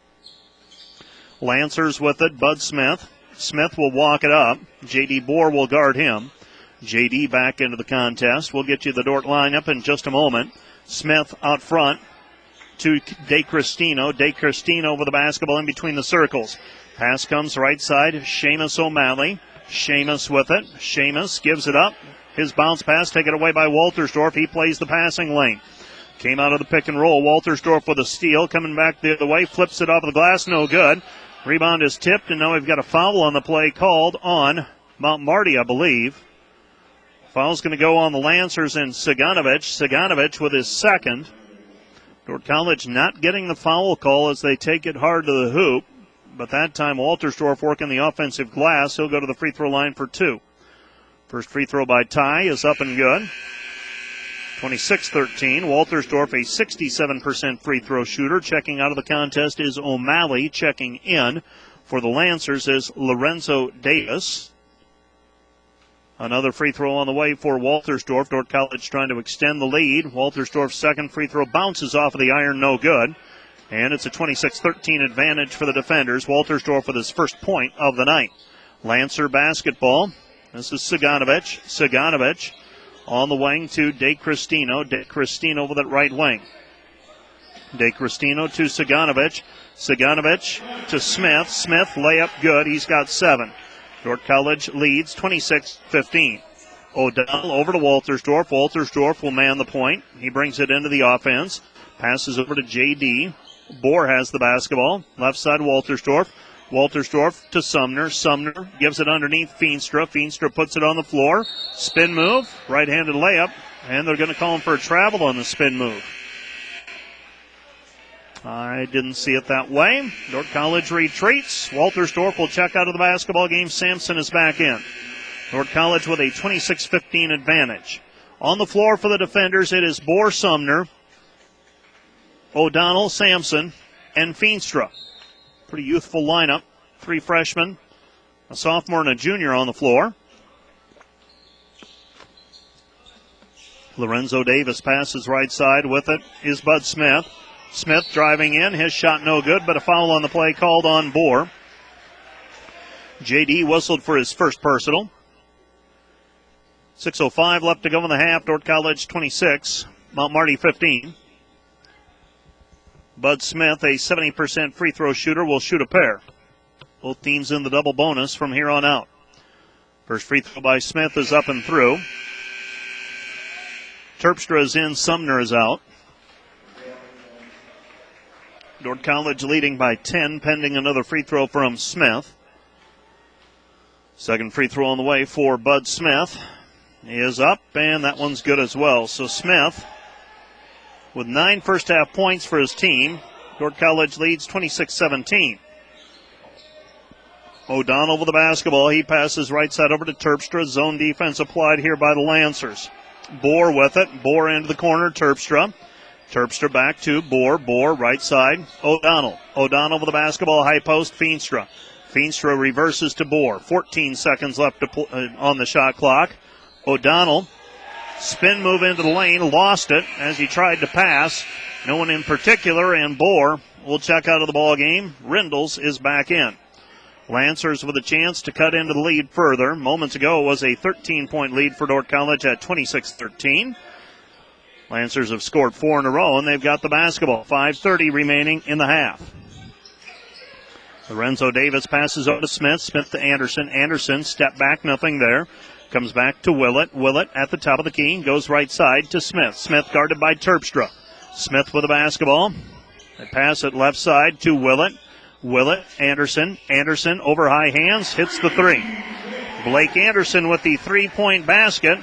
Lancers with it, Bud Smith. Smith will walk it up. J D. Bohr will guard him. J D back into the contest. We'll get you the Dordt lineup in just a moment. Smith out front to DeCristino. DeCristino with the basketball in between the circles. Pass comes right side. Seamus O'Malley. Seamus with it. Seamus gives it up. His bounce pass taken away by Waltersdorf. He plays the passing lane. Came out of the pick and roll. Waltersdorf with a steal. Coming back the other way. Flips it off the glass. No good. Rebound is tipped, and now we've got a foul on the play called on Mount Marty, I believe. Foul's going to go on the Lancers and Saganovich. Saganovich with his second. Dordt College not getting the foul call as they take it hard to the hoop. But that time Waltersdorf working the offensive glass. He'll go to the free throw line for two. First free throw by Ty is up and good. twenty-six thirteen. Waltersdorf, a sixty-seven percent free throw shooter. Checking out of the contest is O'Malley. Checking in for the Lancers is Lorenzo Davis. Another free throw on the way for Waltersdorf. Dordt College trying to extend the lead. Waltersdorf's second free throw bounces off of the iron, no good. And it's a twenty-six thirteen advantage for the defenders. Waltersdorf with his first point of the night. Lancer basketball. This is Saganovich. Saganovich on the wing to DeCristino. DeCristino with it right wing. DeCristino to Saganovich. Saganovich to Smith. Smith, layup good. He's got seven. Dordt College leads twenty-six fifteen. O'Donnell over to Waltersdorf. Waltersdorf will man the point. He brings it into the offense. Passes over to J D. Bohr has the basketball. Left side Waltersdorf. Waltersdorf to Sumner. Sumner gives it underneath Feenstra. Feenstra puts it on the floor. Spin move. Right-handed layup. And they're going to call him for a travel on the spin move. I didn't see it that way. Dordt College retreats. Waltersdorf will check out of the basketball game. Sampson is back in. Dordt College with a twenty-six fifteen advantage. On the floor for the defenders, it is Bohr, Sumner, O'Donnell, Sampson, and Feenstra. Pretty youthful lineup. Three freshmen, a sophomore and a junior on the floor. Lorenzo Davis passes right side. With it is Bud Smith. Smith driving in. His shot no good, but a foul on the play called on Bohr. J D whistled for his first personal. six oh five left to go in the half. Dordt College twenty-six, Mount Marty fifteen. Bud Smith, a seventy percent free throw shooter, will shoot a pair. Both teams in the double bonus from here on out. First free throw by Smith is up and through. Terpstra is in, Sumner is out. Dordt College leading by ten, pending another free throw from Smith. Second free throw on the way for Bud Smith is up, and that one's good as well. So Smith with nine first half points for his team. Dordt College leads twenty-six seventeen. O'Donnell with the basketball. He passes right side over to Terpstra. Zone defense applied here by the Lancers. Bohr with it. Bohr into the corner. Terpstra. Terpstra back to Bohr. Bohr right side. O'Donnell. O'Donnell with the basketball. High post. Feenstra. Feenstra reverses to Bohr. fourteen seconds left to pl- uh, on the shot clock. O'Donnell. Spin move into the lane. Lost it as he tried to pass. No one in particular, and Bohr will check out of the ball game. Rendles is back in. Lancers with a chance to cut into the lead further. Moments ago was a thirteen-point lead for Dordt College at twenty-six thirteen. Lancers have scored four in a row, and they've got the basketball. five thirty remaining in the half. Lorenzo Davis passes over to Smith. Smith to Anderson. Anderson, step back, nothing there. Comes back to Willett. Willett at the top of the key. Goes right side to Smith. Smith guarded by Terpstra. Smith with the basketball. They pass it left side to Willett. Willett, Anderson. Anderson over high hands. Hits the three. Blake Anderson with the three-point basket.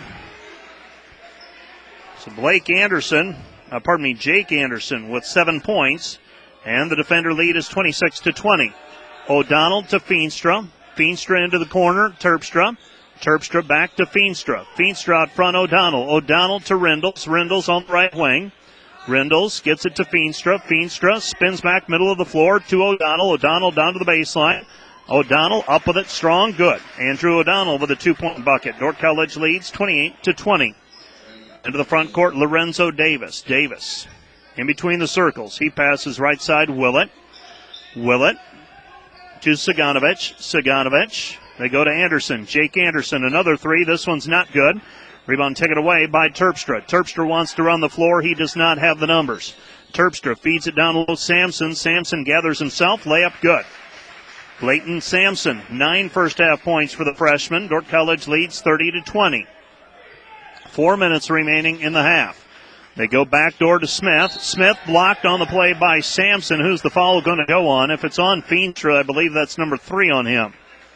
So Blake Anderson, uh, pardon me, Jake Anderson with seven points. And the defender lead is twenty-six to twenty. O'Donnell to Feenstra. Feenstra into the corner. Terpstra. Terpstra back to Feenstra. Feenstra out front, O'Donnell. O'Donnell to Rindles. Rindles on the right wing. Rindles gets it to Feenstra. Feenstra spins back middle of the floor to O'Donnell. O'Donnell down to the baseline. O'Donnell up with it strong, good. Andrew O'Donnell with a two-point bucket. Dordt College leads twenty-eight to twenty. Into the front court, Lorenzo Davis. Davis in between the circles. He passes right side, Willett. Willett to Saganovich. Saganovich. They go to Anderson. Jake Anderson, another three. This one's not good. Rebound taken away by Terpstra. Terpstra wants to run the floor. He does not have the numbers. Terpstra feeds it down low. Sampson. Sampson gathers himself. Layup good. Clayton Sampson, nine first half points for the freshman. Dordt College leads thirty to twenty. Four minutes remaining in the half. They go back door to Smith. Smith blocked on the play by Sampson. Who's the foul going to go on? If it's on Feenstra, I believe that's number three on him.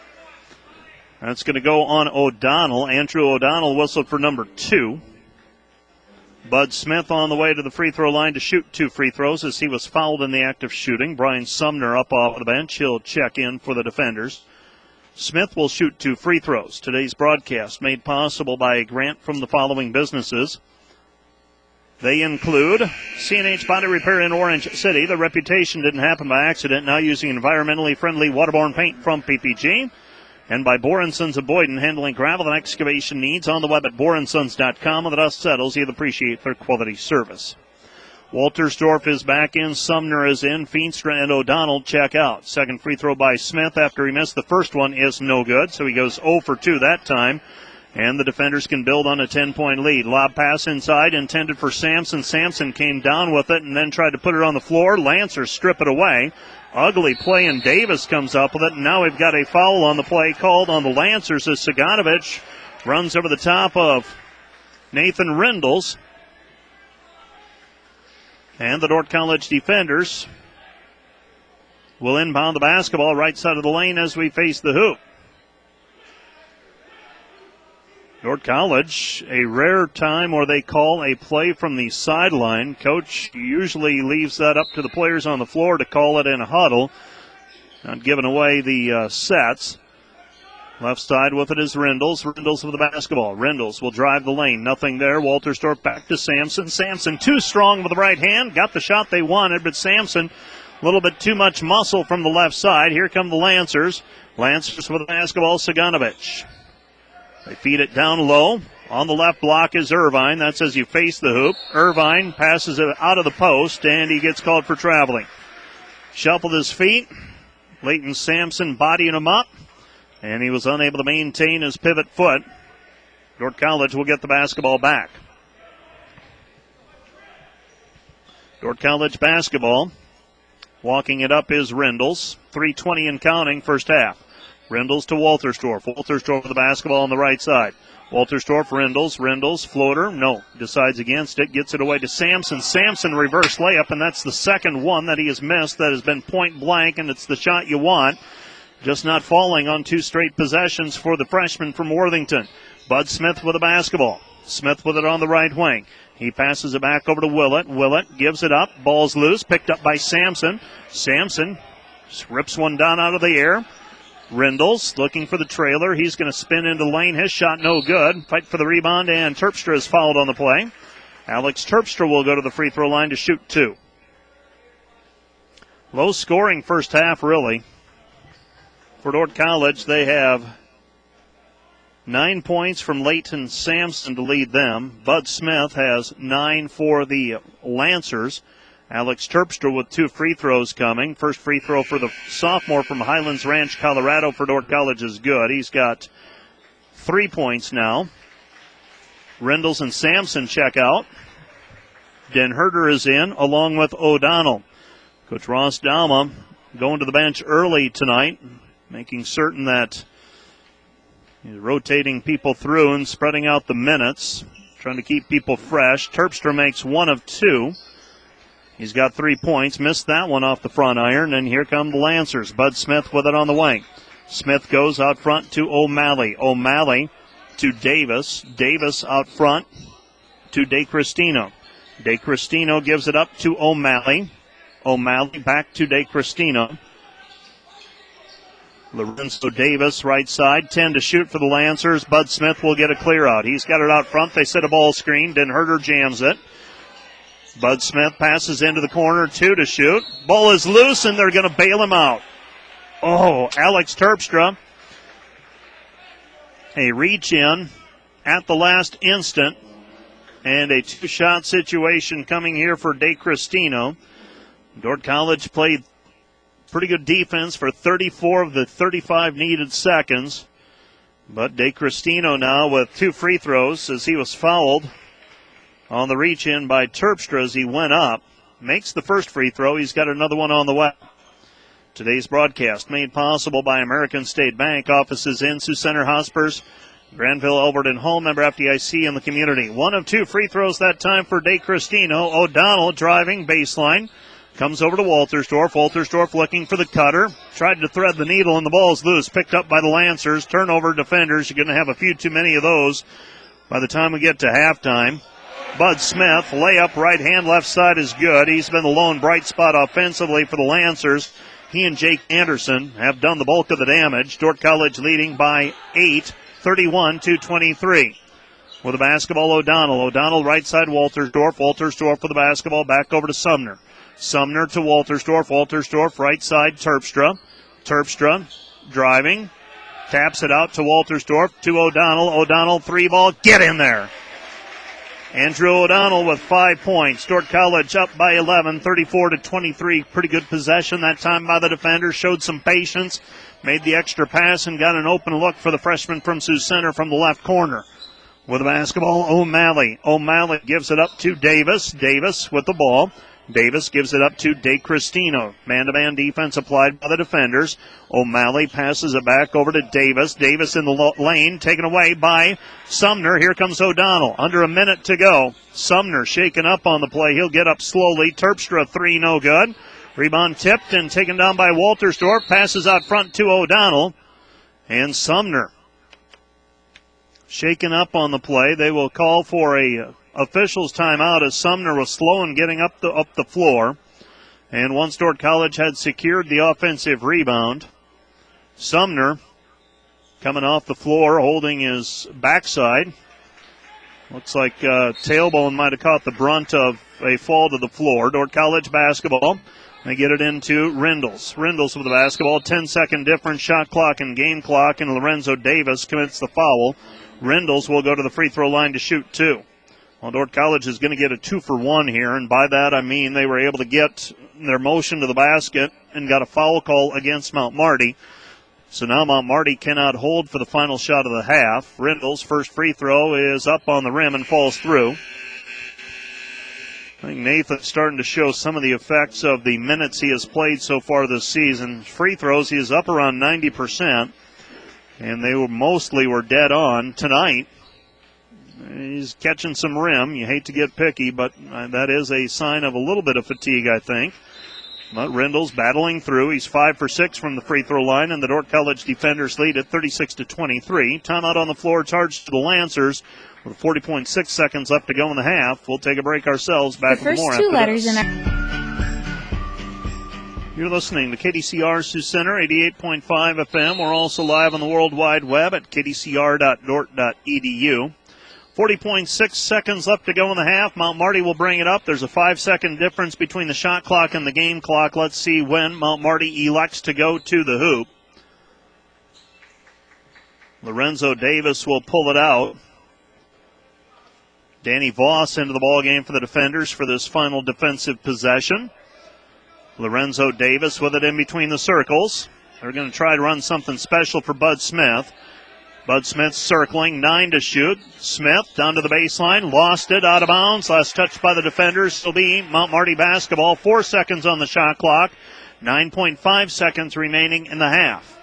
That's going to go on O'Donnell. Andrew O'Donnell whistled for number two. Bud Smith on the way to the free throw line to shoot two free throws as he was fouled in the act of shooting. Brian Sumner up off the bench. He'll check in for the defenders. Smith will shoot two free throws. Today's broadcast made possible by a grant from the following businesses. They include C and H Body Repair in Orange City. The reputation didn't happen by accident. Now using environmentally friendly waterborne paint from P P G. And by Boren Sons of Boyden, handling gravel and excavation needs on the web at boren sons dot com. When the dust settles, you'll appreciate their quality service. Waltersdorf is back in. Sumner is in. Feenstra and O'Donnell check out. Second free throw by Smith after he missed the first one is no good, so he goes zero for two that time. And the defenders can build on a ten-point lead. Lob pass inside, intended for Sampson. Sampson came down with it and then tried to put it on the floor. Lancers strip it away. Ugly play, and Davis comes up with it. And now we've got a foul on the play called on the Lancers as Saganovich runs over the top of Nathan Rindles. And the Dordt College defenders will inbound the basketball right side of the lane as we face the hoop. Dordt College, a rare time where they call a play from the sideline. Coach usually leaves that up to the players on the floor to call it in a huddle. Not giving away the uh, sets. Left side with it is Rindles. Rindles with the basketball. Rindles will drive the lane. Nothing there. Waltersdorf back to Sampson. Sampson too strong with the right hand. Got the shot they wanted, but Sampson a little bit too much muscle from the left side. Here come the Lancers. Lancers with the basketball. Saganovich. They feed it down low. On the left block is Irvine. That's as you face the hoop. Irvine passes it out of the post, and he gets called for traveling. Shuffled his feet. Leighton Sampson bodying him up, and he was unable to maintain his pivot foot. Dordt College will get the basketball back. Dordt College basketball. Walking it up is Rindles. three twenty and counting first half. Rindles to Waltersdorf. Waltersdorf with the basketball on the right side. Waltersdorf, Rindles, Rindles, floater, no, decides against it, gets it away to Sampson. Sampson reverse layup, and that's the second one that he has missed that has been point blank, and it's the shot you want. Just not falling on two straight possessions for the freshman from Worthington. Bud Smith with the basketball. Smith with it on the right wing. He passes it back over to Willett. Willett gives it up. Ball's loose, picked up by Sampson. Sampson rips one down out of the air. Rindles looking for the trailer. He's going to spin into the lane. His shot no good. Fight for the rebound, and Terpstra is fouled on the play. Alex Terpstra will go to the free throw line to shoot two. Low scoring first half, really. For Dordt College, they have nine points from Leighton Sampson to lead them. Bud Smith has nine for the Lancers. Alex Terpstra with two free throws coming. First free throw for the sophomore from Highlands Ranch, Colorado for Dordt College is good. He's got three points now. Rindles and Sampson check out. Den Herter is in along with O'Donnell. Coach Ross Dalma going to the bench early tonight, making certain that he's rotating people through and spreading out the minutes, trying to keep people fresh. Terpstra makes one of two. He's got three points, missed that one off the front iron, and here come the Lancers. Bud Smith with it on the wing. Smith goes out front to O'Malley. O'Malley to Davis. Davis out front to DeCristino. DeCristino gives it up to O'Malley. O'Malley back to DeCristino. Lorenzo Davis, right side, ten to shoot for the Lancers. Bud Smith will get a clear out. He's got it out front. They set a ball screen. Den Herder jams it. Bud Smith passes into the corner, two to shoot. Ball is loose, and they're going to bail him out. Oh, Alex Terpstra. A reach in at the last instant, and a two-shot situation coming here for DeCristino. Dordt College played pretty good defense for thirty-four of the thirty-five needed seconds. But DeCristino now with two free throws as he was fouled on the reach-in by Terpstra as he went up. Makes the first free throw. He's got another one on the way. Today's broadcast made possible by American State Bank. Offices in Sioux Center, Hospers, Granville, Elbert, and Home. Member F D I C in the community. One of two free throws that time for DeCristino. O'Donnell driving baseline. Comes over to Waltersdorf. Waltersdorf looking for the cutter. Tried to thread the needle, and the ball's loose. Picked up by the Lancers. Turnover defenders. You're going to have a few too many of those by the time we get to halftime. Bud Smith, layup right hand, left side is good. He's been the lone bright spot offensively for the Lancers. He and Jake Anderson have done the bulk of the damage. Dordt College leading by eight, thirty-one to twenty-three. With the basketball, O'Donnell. O'Donnell right side, Waltersdorf. Waltersdorf for the basketball, back over to Sumner. Sumner to Waltersdorf. Waltersdorf right side, Terpstra. Terpstra driving. Taps it out to Waltersdorf, to O'Donnell. O'Donnell three ball. Get in there. Andrew O'Donnell with five points. Dordt College up by eleven, thirty-four to twenty-three. Pretty good possession that time by the defender. Showed some patience. Made the extra pass and got an open look for the freshman from Sioux Center from the left corner. With the basketball, O'Malley. O'Malley gives it up to Davis. Davis with the ball. Davis gives it up to DeCristino. Man-to-man defense applied by the defenders. O'Malley passes it back over to Davis. Davis in the lane, taken away by Sumner. Here comes O'Donnell. Under a minute to go. Sumner shaken up on the play. He'll get up slowly. Terpstra three, no good. Rebound tipped and taken down by Waltersdorf. Passes out front to O'Donnell. And Sumner shaken up on the play. They will call for a officials timeout as Sumner was slow in getting up the up the floor. And once Dordt College had secured the offensive rebound, Sumner coming off the floor holding his backside. Looks like uh, tailbone might have caught the brunt of a fall to the floor. Dordt College basketball. They get it into Rindles. Rindles with the basketball. ten-second difference, shot clock and game clock, and Lorenzo Davis commits the foul. Rindles will go to the free throw line to shoot two. Well, Dordt College is going to get a two for one here, and by that I mean they were able to get their motion to the basket and got a foul call against Mount Marty. So now Mount Marty cannot hold for the final shot of the half. Rindles' first free throw is up on the rim and falls through. I think Nathan's starting to show some of the effects of the minutes he has played so far this season. Free throws, he is up around ninety percent, and they were mostly were dead on tonight. He's catching some rim. You hate to get picky, but that is a sign of a little bit of fatigue, I think. But Rindles battling through. He's five for six from the free throw line, and the Dordt College defenders lead at thirty-six to twenty-three. Timeout on the floor charged to the Lancers with forty point six seconds left to go in the half. We'll take a break ourselves. Back with more after this. The first two letters in our... You're listening to K D C R Sioux Center, eighty-eight point five F M. We're also live on the World Wide Web at k d c r dot dort dot e d u. forty point six seconds left to go in the half. Mount Marty will bring it up. There's a five-second difference between the shot clock and the game clock. Let's see when Mount Marty elects to go to the hoop. Lorenzo Davis will pull it out. Danny Voss into the ballgame for the defenders for this final defensive possession. Lorenzo Davis with it in between the circles. They're going to try to run something special for Bud Smith. Bud Smith circling, nine to shoot. Smith down to the baseline, lost it, out of bounds. Last touch by the defenders. It'll be Mount Marty basketball. Four seconds on the shot clock. nine point five seconds remaining in the half.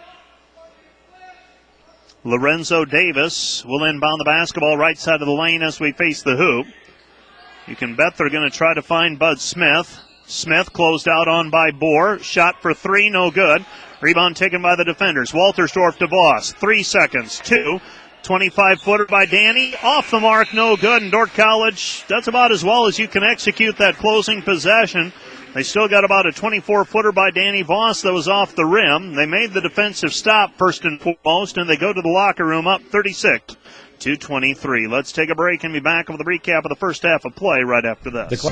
Lorenzo Davis will inbound the basketball right side of the lane as we face the hoop. You can bet they're going to try to find Bud Smith. Smith closed out on by Bohr. Shot for three, no good. Rebound taken by the defenders. Waltersdorf to Voss. Three seconds. Two. twenty-five footer by Danny. Off the mark, no good. And Dordt College, that's about as well as you can execute that closing possession. They still got about a twenty-four footer by Danny Voss that was off the rim. They made the defensive stop first and foremost, and they go to the locker room up thirty-six to twenty-three. Let's take a break and be back with a recap of the first half of play right after this.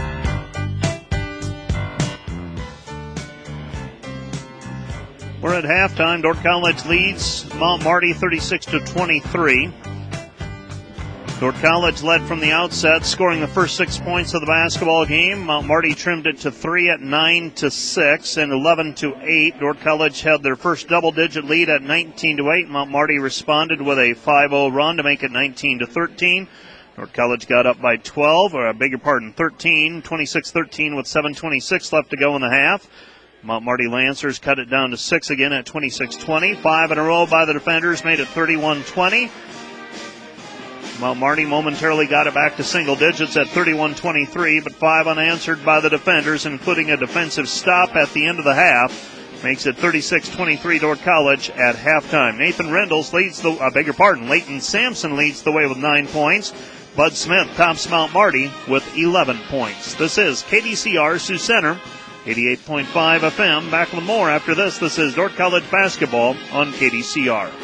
We're at halftime. Dordt College leads Mount Marty thirty-six to twenty-three. Dordt College led from the outset, scoring the first six points of the basketball game. Mount Marty trimmed it to three at nine to six and eleven to eight. Dordt College had their first double-digit lead at nineteen to eight. Mount Marty responded with a five oh run to make it nineteen to thirteen. Dordt College got up by twelve, or I beg your pardon, thirteen, twenty-six thirteen with seven twenty-six left to go in the half. Mount Marty Lancers cut it down to six again at twenty-six twenty. Five in a row by the defenders made it thirty-one twenty. Mount Marty momentarily got it back to single digits at thirty-one twenty-three, but five unanswered by the defenders, including a defensive stop at the end of the half. Makes it thirty-six twenty-three Dordt College at halftime. Nathan Rendles leads the, I beg your pardon, Leighton Sampson leads the way with nine points. Bud Smith tops Mount Marty with eleven points. This is K D C R Sioux Center, eighty-eight point five F M. Back with more after this. This is Dordt College basketball on K D C R.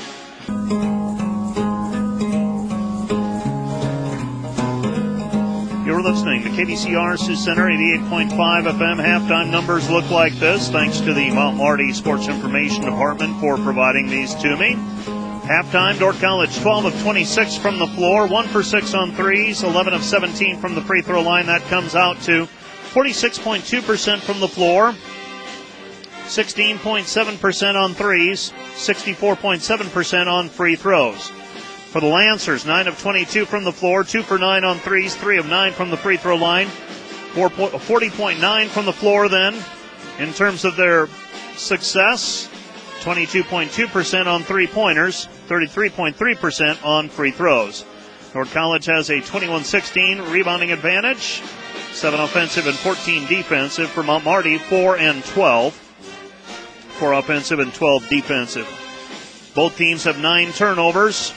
You're listening to K D C R Sioux Center, eighty-eight point five F M. Halftime numbers look like this. Thanks to the Mount Marty Sports Information Department for providing these to me. Halftime, Dordt College twelve of twenty-six from the floor, one for six on threes, eleven of seventeen from the free throw line. That comes out to forty-six point two percent from the floor, sixteen point seven percent on threes, sixty-four point seven percent on free throws. For the Lancers, nine of twenty-two from the floor, two for nine on threes, three of nine from the free throw line, forty point nine from the floor then. In terms of their success, twenty-two point two percent on three-pointers, thirty-three point three percent on free throws. Dordt College has a twenty-one sixteen rebounding advantage, seven offensive and fourteen defensive. For Mount Marty, four and twelve, four offensive and twelve defensive. Both teams have nine turnovers.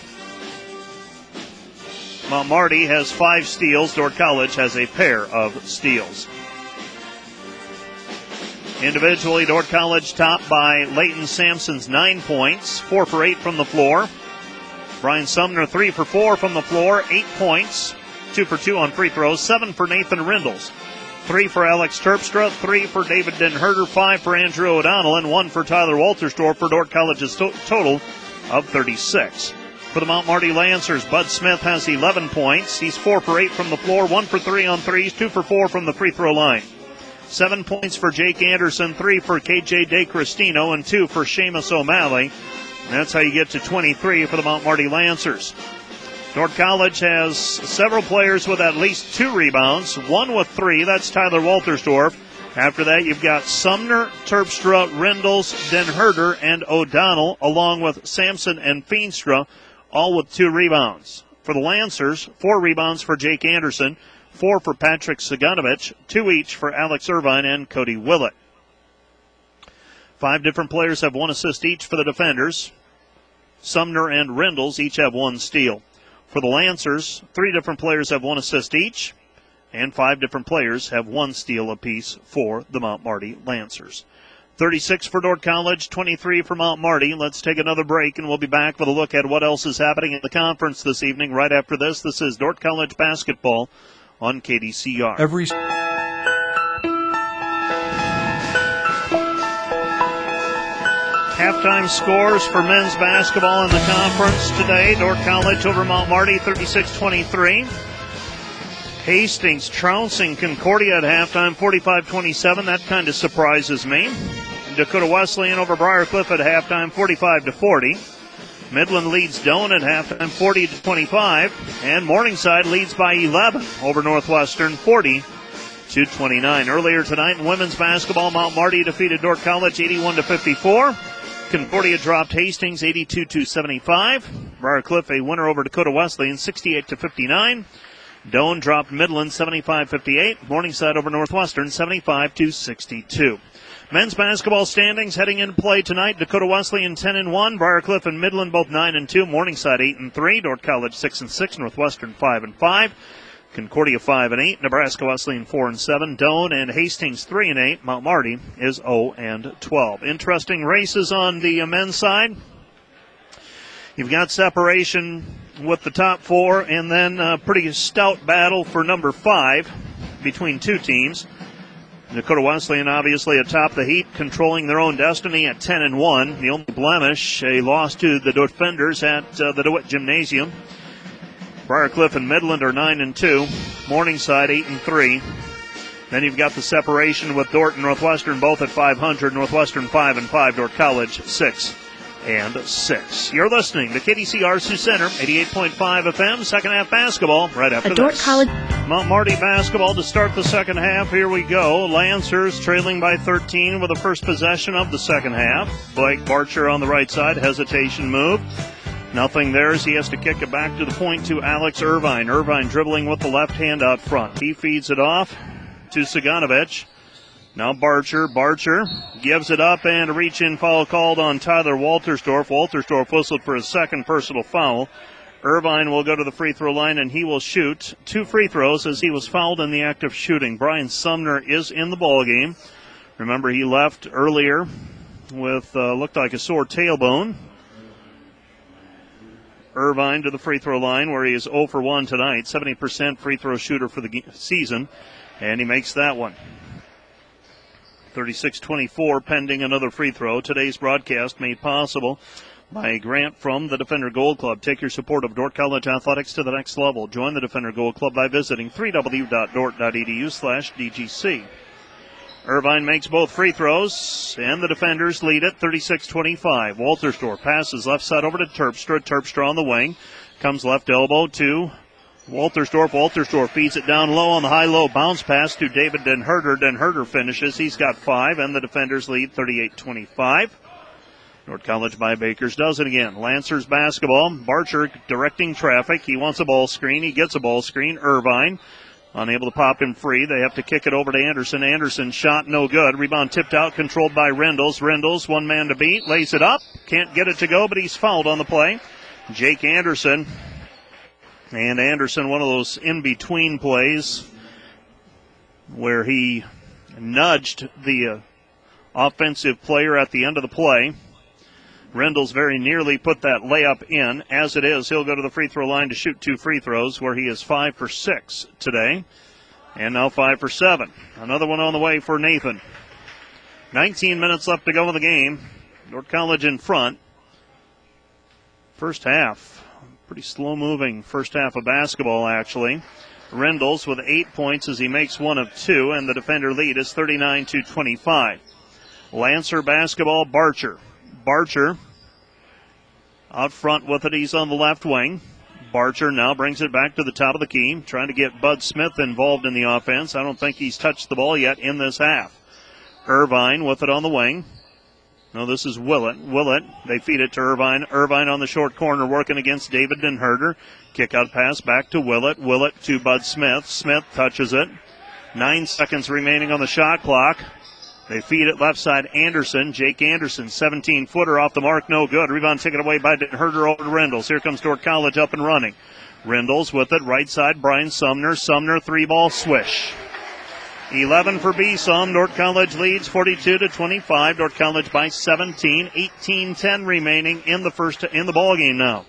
Mount Marty has five steals. Dordt College has a pair of steals. Individually, Dordt College topped by Leighton Sampson's nine points, four for eight from the floor. Brian Sumner, three for four from the floor, eight points, two for two on free throws, seven for Nathan Rendles, three for Alex Terpstra, three for David Denherder, five for Andrew O'Donnell, and one for Tyler Waltersdorf for Dordt College's to- total of thirty-six. For the Mount Marty Lancers, Bud Smith has eleven points. He's four for eight from the floor, one for three on threes, two for four from the free throw line. Seven points for Jake Anderson, three for K J DeCristino, and two for Seamus O'Malley. And that's how you get to twenty-three for the Mount Marty Lancers. Dordt College has several players with at least two rebounds, one with three. That's Tyler Waltersdorf. After that, you've got Sumner, Terpstra, Rendles, Denherder, and O'Donnell, along with Sampson and Feenstra, all with two rebounds. For the Lancers, four rebounds for Jake Anderson, four for Patrick Saganovich, two each for Alex Irvine and Cody Willett. Five different players have one assist each for the defenders. Sumner and Rendles each have one steal. For the Lancers, three different players have one assist each, and five different players have one steal apiece for the Mount Marty Lancers. thirty-six for Dordt College, twenty-three for Mount Marty. Let's take another break, and we'll be back with a look at what else is happening in the conference this evening. Right after this, this is Dordt College basketball on K D C R. Every halftime scores for men's basketball in the conference today. Dordt College over Mount Marty, thirty-six twenty-three. Hastings trouncing Concordia at halftime, forty-five twenty-seven. That kind of surprises me. Dakota Wesleyan over Briarcliff at halftime, forty-five to forty. Midland leads Doane at halftime, forty to twenty-five. And Morningside leads by eleven over Northwestern, forty to twenty-nine. Earlier tonight in women's basketball, Mount Marty defeated Dordt College eighty-one to fifty-four. Concordia dropped Hastings eighty-two to seventy-five. Briarcliff a winner over Dakota Wesleyan sixty-eight to fifty-nine. Doane dropped Midland seventy-five fifty-eight. Morningside over Northwestern seventy-five to sixty-two. Men's basketball standings heading into play tonight. Dakota Wesleyan ten and one. Briarcliff and Midland both nine and two. Morningside eight and three. Dordt College six and six. Northwestern five and five. Concordia five and eight. Nebraska Wesleyan four and seven. Doane and Hastings three and eight. Mount Marty is oh and twelve. Interesting races on the men's side. You've got separation with the top four, and then a pretty stout battle for number five between two teams. Dakota Wesleyan obviously atop the heat, controlling their own destiny at ten and one. The only blemish, a loss to the Defenders at uh, the DeWitt Gymnasium. Briarcliff and Midland are nine and two. Morningside eight and three. Then you've got the separation with Dordt and Northwestern both at five hundred. Northwestern five and five. Dordt College six and six. You're listening to K D C R Sioux Center, eighty-eight point five F M. Second half basketball right after Dordt this. College. Mount Marty basketball to start the second half. Here we go. Lancers trailing by thirteen with the first possession of the second half. Blake Barcher on the right side. Hesitation move. Nothing there as he has to kick it back to the point to Alex Irvine. Irvine dribbling with the left hand out front. He feeds it off to Saganovich. Now Barcher. Barcher gives it up, and a reach-in foul called on Tyler Waltersdorf. Waltersdorf whistled for his second personal foul. Irvine will go to the free throw line, and he will shoot two free throws as he was fouled in the act of shooting. Brian Sumner is in the ballgame. Remember, he left earlier with uh, looked like a sore tailbone. Irvine to the free throw line where he is zero for one tonight. seventy percent free throw shooter for the season, and he makes that one. thirty-six twenty-four pending another free throw. Today's broadcast made possible by a grant from the Defender Gold Club. Take your support of Dordt College athletics to the next level. Join the Defender Gold Club by visiting w w w dot dordt dot e d u slash d g c. Irvine makes both free throws, and the Defenders lead it thirty-six twenty-five. Waltersdorf passes left side over to Terpstra. Terpstra on the wing. Comes left elbow to Waltersdorf. Waltersdorf feeds it down low on the high-low bounce pass to David Den Herder. Den Herder finishes. He's got five, and the Defenders lead thirty-eight twenty-five. Dordt College by Bakers does it again. Lancers basketball. Barcher directing traffic. He wants a ball screen. He gets a ball screen. Irvine unable to pop him free. They have to kick it over to Anderson. Anderson shot no good. Rebound tipped out, controlled by Rendles. Rendles, one man to beat, lays it up. Can't get it to go, but he's fouled on the play. Jake Anderson. And Anderson, one of those in-between plays where he nudged the uh, offensive player at the end of the play. Rendles very nearly put that layup in. As it is, he'll go to the free throw line to shoot two free throws, where he is five for six today. And now five for seven. Another one on the way for Nathan. nineteen minutes left to go in the game. Dordt College in front. First half. Pretty slow-moving first half of basketball, actually. Rendles with eight points as he makes one of two, and the Defender lead is thirty-nine to twenty-five. Lancer basketball, Barcher. Barcher out front with it. He's on the left wing. Barcher now brings it back to the top of the key, trying to get Bud Smith involved in the offense. I don't think he's touched the ball yet in this half. Irvine with it on the wing. No, this is Willett. Willett, they feed it to Irvine. Irvine on the short corner working against David Den Herder. Kick out pass back to Willett. Willett to Bud Smith. Smith touches it. Nine seconds remaining on the shot clock. They feed it left side, Anderson. Jake Anderson, seventeen-footer off the mark, no good. Rebound taken away by Den Herder over to Rendles. Here comes Dordt College up and running. Rendles with it, right side, Brian Sumner. Sumner, three-ball swish. eleven for B S U M. Dordt College leads forty-two to twenty-five. Dordt College by seventeen. eighteen ten remaining in the first in the ball game now.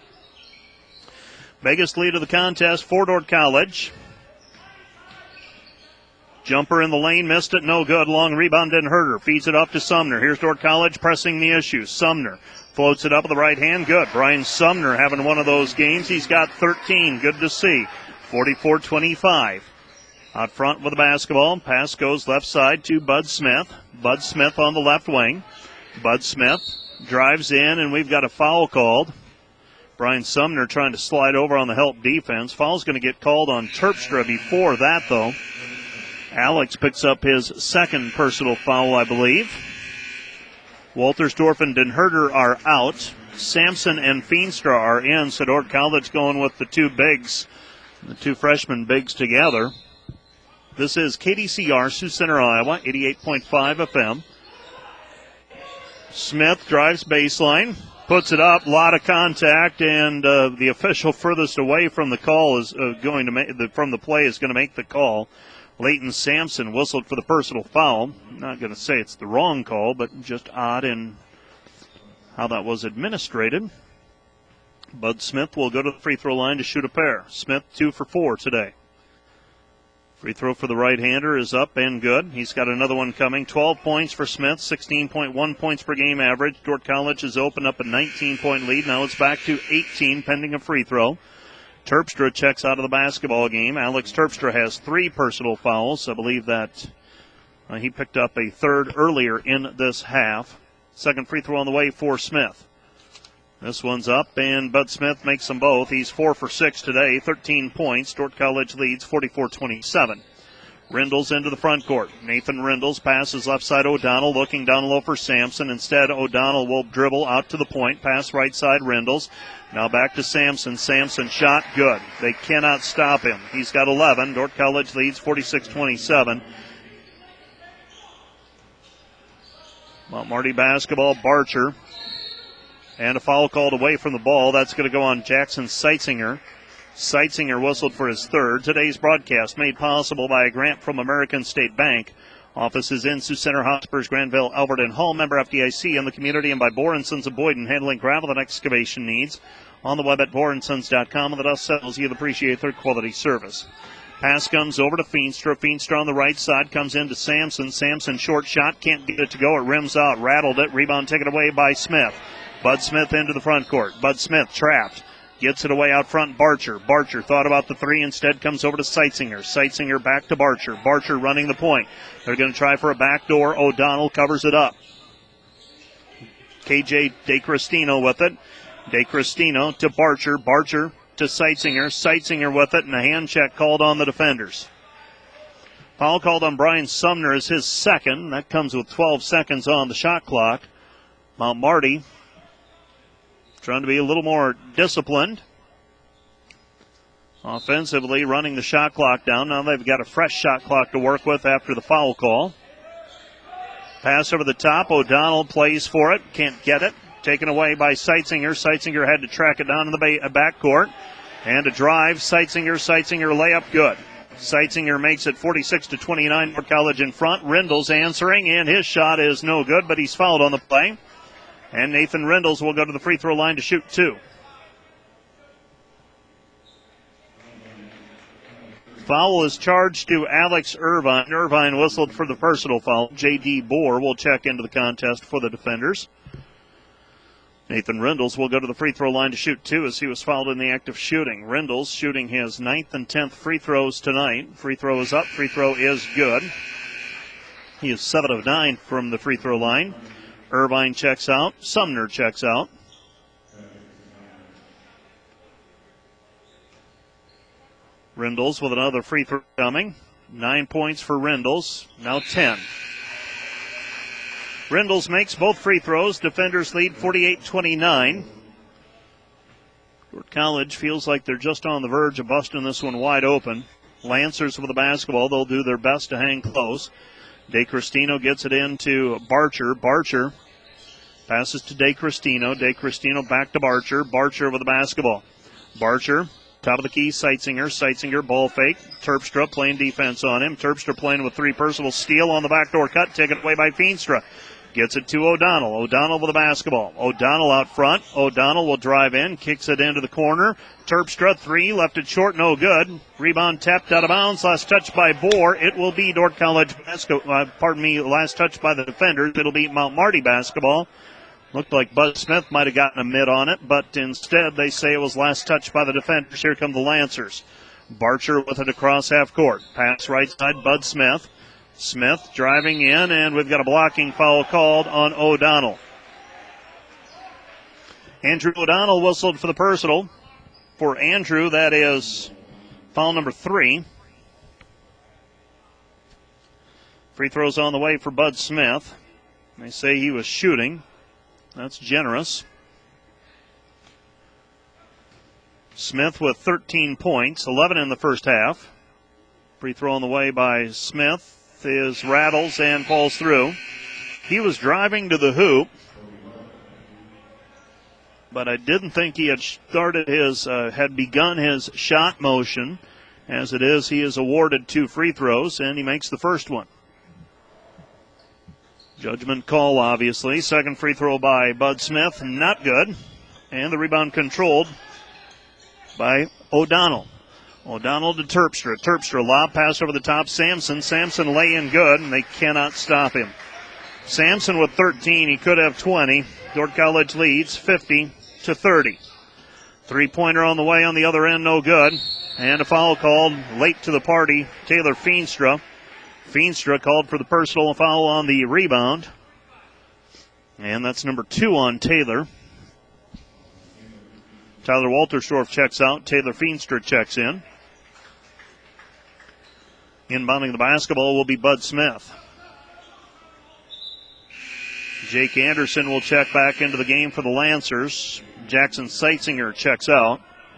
Biggest lead of the contest for Dordt College. Jumper in the lane, missed it, no good. Long rebound, Den Herder feeds it off to Sumner. Here's Dordt College pressing the issue. Sumner floats it up with the right hand, good. Brian Sumner having one of those games. He's got thirteen, good to see. forty-four twenty-five. Out front with the basketball. Pass goes left side to Bud Smith. Bud Smith on the left wing. Bud Smith drives in, and we've got a foul called. Brian Sumner trying to slide over on the help defense. Foul's going to get called on Terpstra before that, though. Alex picks up his second personal foul, I believe. Waltersdorf and Den Herder are out. Sampson and Feenstra are in, so Dordt College going with the two bigs, the two freshman bigs together. This is K D C R, Sioux Center, Iowa, eighty-eight point five F M. Smith drives baseline, puts it up, a lot of contact, and uh, the official furthest away from the call is uh, going to make the, from the play is going to make the call. Leighton Sampson whistled for the personal foul. I'm not going to say it's the wrong call, but just odd in how that was administrated. Bud Smith will go to the free throw line to shoot a pair. Smith two for four today. Free throw for the right-hander is up and good. He's got another one coming. twelve points for Smith, sixteen point one points per game average. Dordt College has opened up a nineteen-point lead. Now it's back to eighteen pending a free throw. Terpstra checks out of the basketball game. Alex Terpstra has three personal fouls. I believe that uh, he picked up a third earlier in this half. Second free throw on the way for Smith. This one's up, and Bud Smith makes them both. He's four for six today, thirteen points. Dordt College leads forty-four twenty-seven. Rindles into the front court. Nathan Rindles passes left side O'Donnell, looking down low for Sampson. Instead, O'Donnell will dribble out to the point, pass right side Rindles. Now back to Sampson. Sampson shot good. They cannot stop him. He's got eleven. Dordt College leads forty-six twenty-seven. Mount Marty basketball, Barcher. And a foul called away from the ball. That's going to go on Jackson Seitzinger. Seitzinger whistled for his third. Today's broadcast made possible by a grant from American State Bank. Offices in Sioux Center, Hot Springs, Granville, Albert, and Hall. Member F D I C in the community, and by Bohr and Sons of Boyden, handling gravel and excavation needs. On the web at bohr and sons dot com. And the dust settles, you'll appreciate their quality service. Pass comes over to Feenstra. Feenstra on the right side comes into Sampson. Sampson short shot, can't get it to go. It rims out, rattled it. Rebound taken away by Smith. Bud Smith into the front court. Bud Smith trapped. Gets it away out front, Barcher. Barcher thought about the three, instead comes over to Seitzinger. Seitzinger back to Barcher. Barcher running the point. They're going to try for a backdoor. O'Donnell covers it up. K J DeCristino with it. DeCristino to Barcher. Barcher to Seitzinger. Seitzinger with it, and a hand check called on the defenders. Foul called on Brian Sumner is his second. That comes with twelve seconds on the shot clock. Mount Marty trying to be a little more disciplined. Offensively, running the shot clock down. Now they've got a fresh shot clock to work with after the foul call. Pass over the top. O'Donnell plays for it. Can't get it. Taken away by Seitzinger. Seitzinger had to track it down in the ba- backcourt. And a drive. Seitzinger, Seitzinger layup good. Seitzinger makes it forty-six to twenty-nine. Dordt College in front. Rindles answering, and his shot is no good, but he's fouled on the play. And Nathan Rindles will go to the free throw line to shoot two. Foul is charged to Alex Irvine. Irvine whistled for the personal foul. J D. Bohr will check into the contest for the defenders. Nathan Rindles will go to the free throw line to shoot two as he was fouled in the act of shooting. Rindles shooting his ninth and tenth free throws tonight. Free throw is up. Free throw is good. He is seven of nine from the free throw line. Irvine checks out. Sumner checks out. Rindles with another free throw coming. Nine points for Rindles. Now ten. Rindles makes both free throws. Defenders lead forty-eight twenty-nine. Dordt College feels like they're just on the verge of busting this one wide open. Lancers with the basketball. They'll do their best to hang close. DeCristino gets it into Barcher. Barcher passes to DeCristino. DeCristino back to Barcher. Barcher with the basketball. Barcher, top of the key, Seitzinger. Seitzinger, ball fake. Terpstra playing defense on him. Terpstra playing with three personal. Steal on the backdoor cut. Taken away by Feenstra. Gets it to O'Donnell. O'Donnell with the basketball. O'Donnell out front. O'Donnell will drive in. Kicks it into the corner. Terpstra, three. Left it short. No good. Rebound tapped out of bounds. Last touch by Bohr. It will be Dordt College basketball. Uh, pardon me. Last touch by the defenders. It'll be Mount Marty basketball. Looked like Bud Smith might have gotten a mid on it, but instead they say it was last touch by the defenders. Here come the Lancers. Barcher with it across half court. Pass right side, Bud Smith. Smith driving in, and we've got a blocking foul called on O'Donnell. Andrew O'Donnell whistled for the personal. For Andrew, that is foul number three. Free throws on the way for Bud Smith. They say he was shooting. That's generous. Smith with thirteen points, eleven in the first half. Free throw on the way by Smith is rattles and falls through. He was driving to the hoop, but I didn't think he had started his, uh, had begun his shot motion. As it is, he is awarded two free throws, and he makes the first one. Judgment call, obviously. Second free throw by Bud Smith, not good. And the rebound controlled by O'Donnell. O'Donnell to Terpstra. Terpstra, lob pass over the top. Sampson. Sampson lay in good, and they cannot stop him. Sampson with thirteen. He could have twenty. Dordt College leads fifty to thirty. Three-pointer on the way on the other end, no good. And a foul called late to the party. Taylor Feenstra. Feenstra called for the personal foul on the rebound. And that's number two on Taylor. Tyler Waltersdorf checks out. Taylor Feenstra checks in. Inbounding the basketball will be Bud Smith. Jake Anderson will check back into the game for the Lancers. Jackson Seitzinger checks out.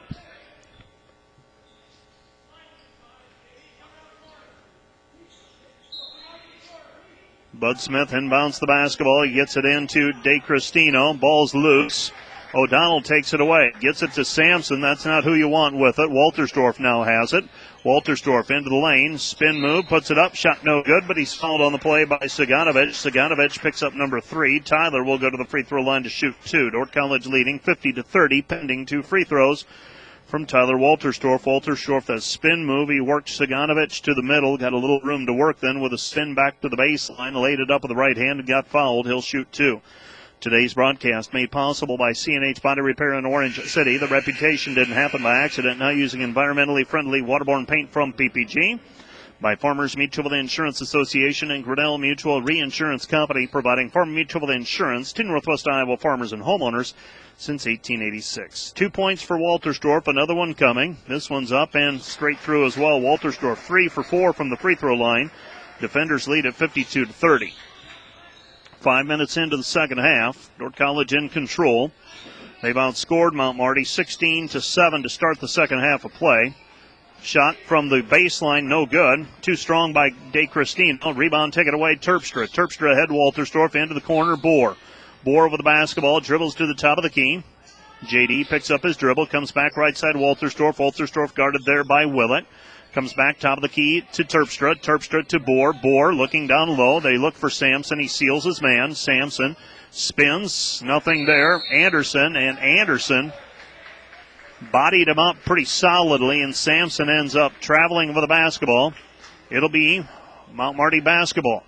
Bud Smith inbounds the basketball. He gets it into DeCristino. Ball's loose. O'Donnell takes it away. Gets it to Sampson. That's not who you want with it. Waltersdorf now has it. Waltersdorf into the lane. Spin move. Puts it up. Shot no good, but he's fouled on the play by Saganovich. Saganovich picks up number three. Tyler will go to the free throw line to shoot two. Dordt College leading fifty to thirty, pending two free throws from Tyler Waltersdorf. Waltersdorf, that spin move. He worked Saganovich to the middle. Got a little room to work then with a spin back to the baseline. Laid it up with the right hand and got fouled. He'll shoot two. Today's broadcast made possible by C and H Body Repair in Orange City. The reputation didn't happen by accident. Now using environmentally friendly waterborne paint from P P G. By Farmers Mutual Insurance Association and Grinnell Mutual Reinsurance Company, providing farm mutual insurance to Northwest Iowa farmers and homeowners since eighteen eighty-six. Two points for Waltersdorf, another one coming. This one's up and straight through as well. Waltersdorf three for four from the free throw line. Defenders lead at fifty-two to thirty. Five minutes into the second half. Dordt College in control. They've outscored Mount Marty sixteen to seven to start the second half of play. Shot from the baseline, no good. Too strong by DeCristino. Rebound taken away, Terpstra. Terpstra ahead, Waltersdorf into the corner, Bohr. Bohr with the basketball, dribbles to the top of the key. J D picks up his dribble, comes back right side, Waltersdorf. Waltersdorf guarded there by Willett. Comes back top of the key to Terpstra. Terpstra to Bohr. Bohr looking down low. They look for Sampson. He seals his man. Sampson spins. Nothing there. Anderson. And Anderson bodied him up pretty solidly. And Sampson ends up traveling with the basketball. It'll be Mount Marty basketball.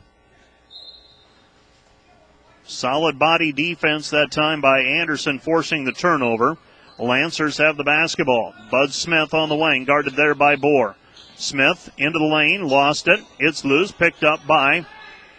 Solid body defense that time by Anderson, forcing the turnover. Lancers have the basketball. Bud Smith on the wing, guarded there by Bohr. Smith into the lane, lost it. It's loose, picked up by.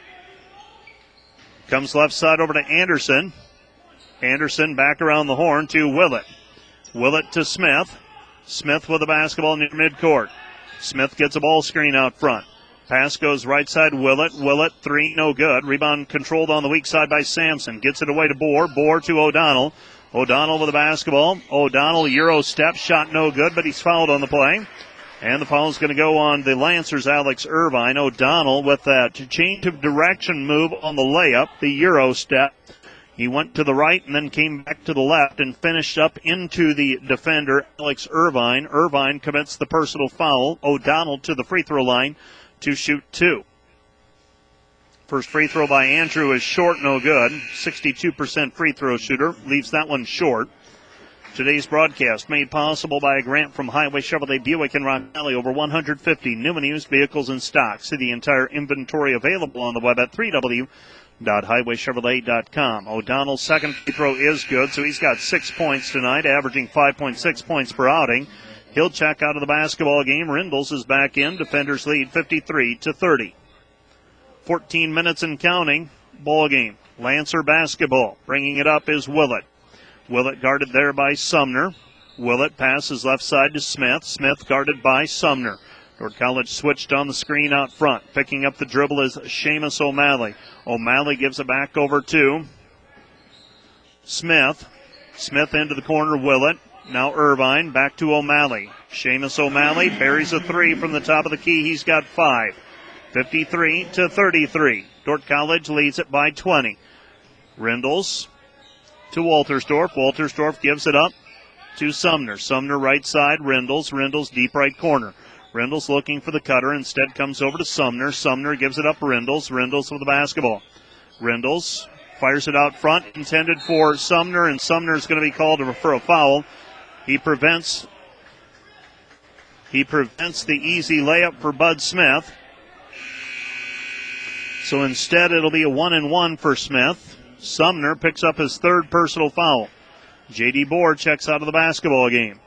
Comes left side over to Anderson. Anderson back around the horn to Willett. Willett to Smith. Smith with the basketball near midcourt. Smith gets a ball screen out front. Pass goes right side, Willett. Willett, three, no good. Rebound controlled on the weak side by Sampson. Gets it away to Bohr. Bohr to O'Donnell. O'Donnell with the basketball. O'Donnell, Euro step, shot no good, but he's fouled on the play. And the foul is going to go on the Lancers, Alex Irvine. O'Donnell with that change of direction move on the layup, the Euro step. He went to the right and then came back to the left and finished up into the defender, Alex Irvine. Irvine commits the personal foul. O'Donnell to the free throw line to shoot two. First free throw by Andrew is short, no good. sixty-two percent free throw shooter, leaves that one short. Today's broadcast made possible by a grant from Highway Chevrolet Buick in Rock Valley. Over one hundred fifty new and used vehicles in stock. See the entire inventory available on the web at three w dot highway chevrolet dot com. O'Donnell's second free throw is good, so he's got six points tonight, averaging five point six points per outing. He'll check out of the basketball game. Rindles is back in. Defenders lead fifty-three to thirty. fourteen minutes and counting. Ball game. Lancer basketball. Bringing it up is Willett. Willett guarded there by Sumner. Willett passes left side to Smith. Smith guarded by Sumner. Dordt College switched on the screen out front. Picking up the dribble is Seamus O'Malley. O'Malley gives it back over to Smith. Smith into the corner, Willett. Now Irvine, back to O'Malley. Seamus O'Malley buries a three from the top of the key. He's got five. fifty-three to thirty-three. Dordt College leads it by twenty. Rindles to Waltersdorf. Waltersdorf gives it up to Sumner. Sumner right side, Rindles. Rindles deep right corner. Rindles looking for the cutter. Instead comes over to Sumner. Sumner gives it up Rindles. Rindles with the basketball. Rindles fires it out front. Intended for Sumner, and Sumner is going to be called for a foul. He prevents, he prevents the easy layup for Bud Smith. So instead it'll be a one and one for Smith. Sumner picks up his third personal foul. J D Bohr checks out of the basketball game.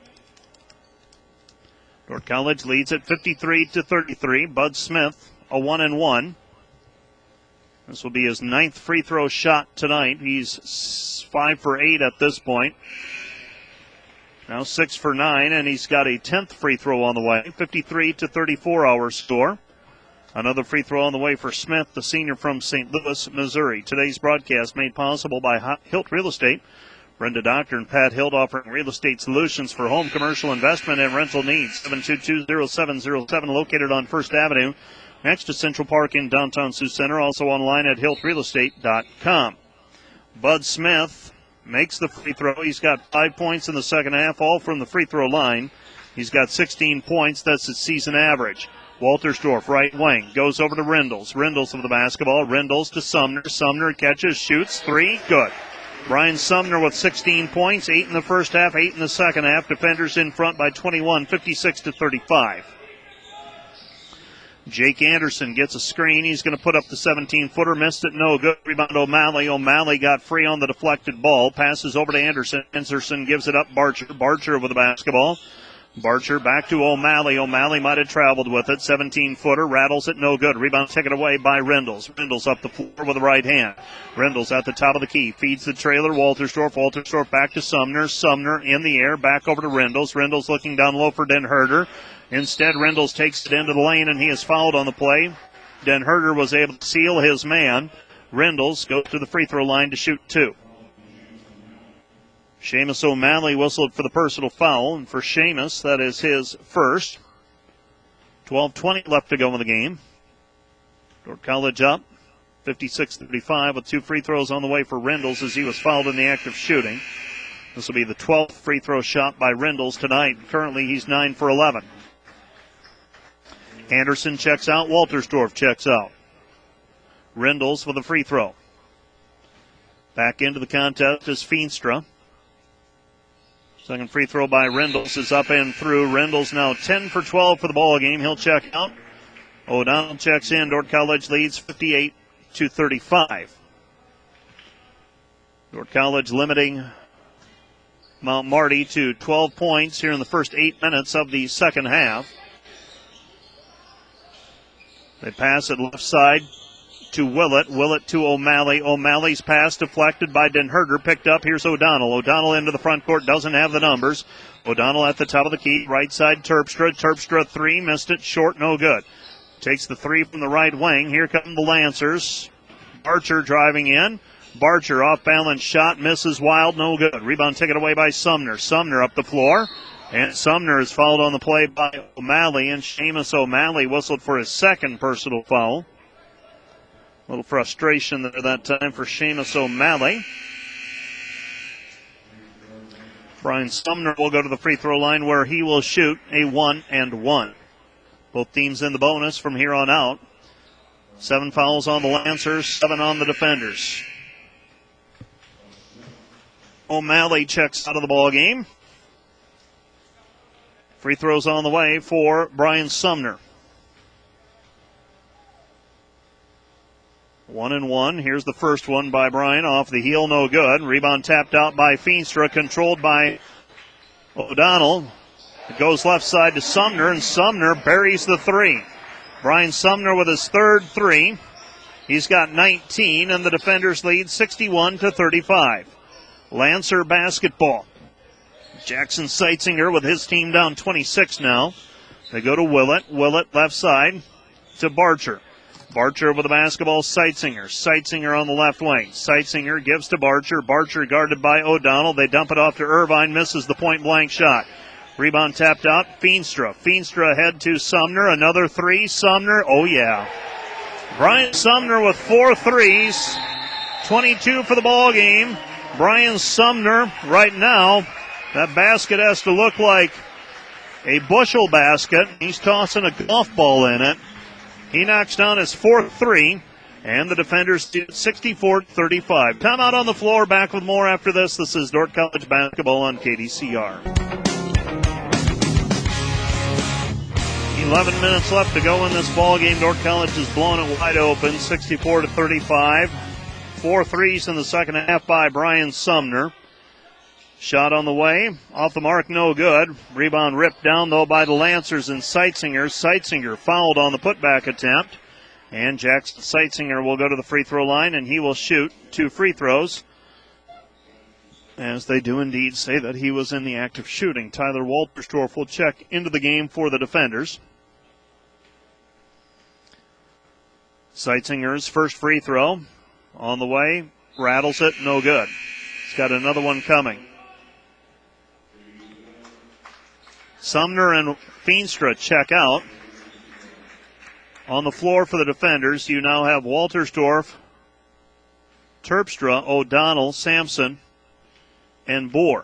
Dordt College leads at fifty-three to thirty-three. Bud Smith, a one and one. This will be his ninth free throw shot tonight. He's five for eight at this point. Now six for nine, and he's got a tenth free throw on the way. fifty-three to thirty-four our score. Another free throw on the way for Smith, the senior from Saint Louis, Missouri. Today's broadcast made possible by Hilt Real Estate. Brenda Doctor and Pat Hilt offering real estate solutions for home, commercial, investment, and rental needs. seven two two, zero seven zero seven, located on First Avenue, next to Central Park in downtown Sioux Center. Also online at hilt real estate dot com. Bud Smith makes the free throw. He's got five points in the second half, all from the free throw line. He's got sixteen points. That's his season average. Waltersdorf, right wing, goes over to Rindles. Rindles with the basketball. Rindles to Sumner. Sumner catches, shoots, three, good. Brian Sumner with sixteen points, eight in the first half, eight in the second half. Defenders in front by twenty-one, fifty-six to thirty-five. Jake Anderson gets a screen. He's going to put up the seventeen-footer. Missed it, no good. Rebound O'Malley. O'Malley got free on the deflected ball. Passes over to Anderson. Anderson gives it up. Barcher. Barcher with the basketball. Barcher back to O'Malley. O'Malley might have traveled with it. seventeen-footer. Rattles it, no good. Rebound taken away by Rindles. Rindles up the floor with the right hand. Rindles at the top of the key. Feeds the trailer. Waltersdorf. Waltersdorf back to Sumner. Sumner in the air. Back over to Rindles. Rindles looking down low for Den Herder. Instead, Rindles takes it into the lane, and he is fouled on the play. Den Herder was able to seal his man. Rindles goes to the free throw line to shoot two. Seamus O'Malley whistled for the personal foul, and for Seamus, that is his first. twelve twenty left to go in the game. Dordt College up, fifty-six thirty-five, with two free throws on the way for Rindles as he was fouled in the act of shooting. This will be the twelfth free throw shot by Rindles tonight. Currently, he's nine for eleven. Anderson checks out. Waltersdorf checks out. Rindles with a free throw. Back into the contest is Feenstra. Second free throw by Rindles is up and through. Rindles now ten for twelve for the ball game. He'll check out. O'Donnell checks in. Dordt College leads fifty-eight to thirty-five. Dordt College limiting Mount Marty to twelve points here in the first eight minutes of the second half. They pass it left side to Willett. Willett to O'Malley. O'Malley's pass deflected by Den Herder. Picked up. Here's O'Donnell. O'Donnell into the front court. Doesn't have the numbers. O'Donnell at the top of the key. Right side Terpstra. Terpstra three. Missed it. Short. No good. Takes the three from the right wing. Here come the Lancers. Barcher driving in. Barcher off balance shot. Misses wild. No good. Rebound taken away by Sumner. Sumner up the floor. And Sumner is fouled on the play by O'Malley. And Seamus O'Malley whistled for his second personal foul. A little frustration there that time for Seamus O'Malley. Brian Sumner will go to the free throw line where he will shoot a one and one. Both teams in the bonus from here on out. Seven fouls on the Lancers, seven on the defenders. O'Malley checks out of the ball game. Free throws on the way for Brian Sumner. One and one. Here's the first one by Brian. Off the heel, no good. Rebound tapped out by Feenstra, controlled by O'Donnell. It goes left side to Sumner, and Sumner buries the three. Brian Sumner with his third three. He's got nineteen, and the defenders lead sixty-one to thirty-five. Lancer basketball. Jackson Seitzinger with his team down twenty-six now. They go to Willett. Willett left side to Barcher. Barcher with the basketball, Seitzinger. Seitzinger on the left wing. Seitzinger gives to Barcher. Barcher guarded by O'Donnell. They dump it off to Irvine. Misses the point blank shot. Rebound tapped out. Feenstra. Feenstra ahead to Sumner. Another three. Sumner. Oh, yeah. Brian Sumner with four threes. twenty-two for the ball game. Brian Sumner right now. That basket has to look like a bushel basket. He's tossing a golf ball in it. He knocks down his fourth three, and the defenders sixty-four thirty-five. Timeout on the floor. Back with more after this. This is Dordt College basketball on K D C R. eleven minutes left to go in this ball game. Dordt College is blowing it wide open, sixty-four to thirty-five. Four threes in the second half by Brian Sumner. Shot on the way, off the mark, no good. Rebound ripped down, though, by the Lancers and Seitzinger. Seitzinger fouled on the putback attempt. And Jackson Seitzinger will go to the free throw line, and he will shoot two free throws, as they do indeed say that he was in the act of shooting. Tyler Walterstorff will check into the game for the defenders. Seitzinger's first free throw on the way, rattles it, no good. He's got another one coming. Sumner and Feenstra check out. On the floor for the defenders, you now have Walterstorff, Terpstra, O'Donnell, Sampson, and Bohr.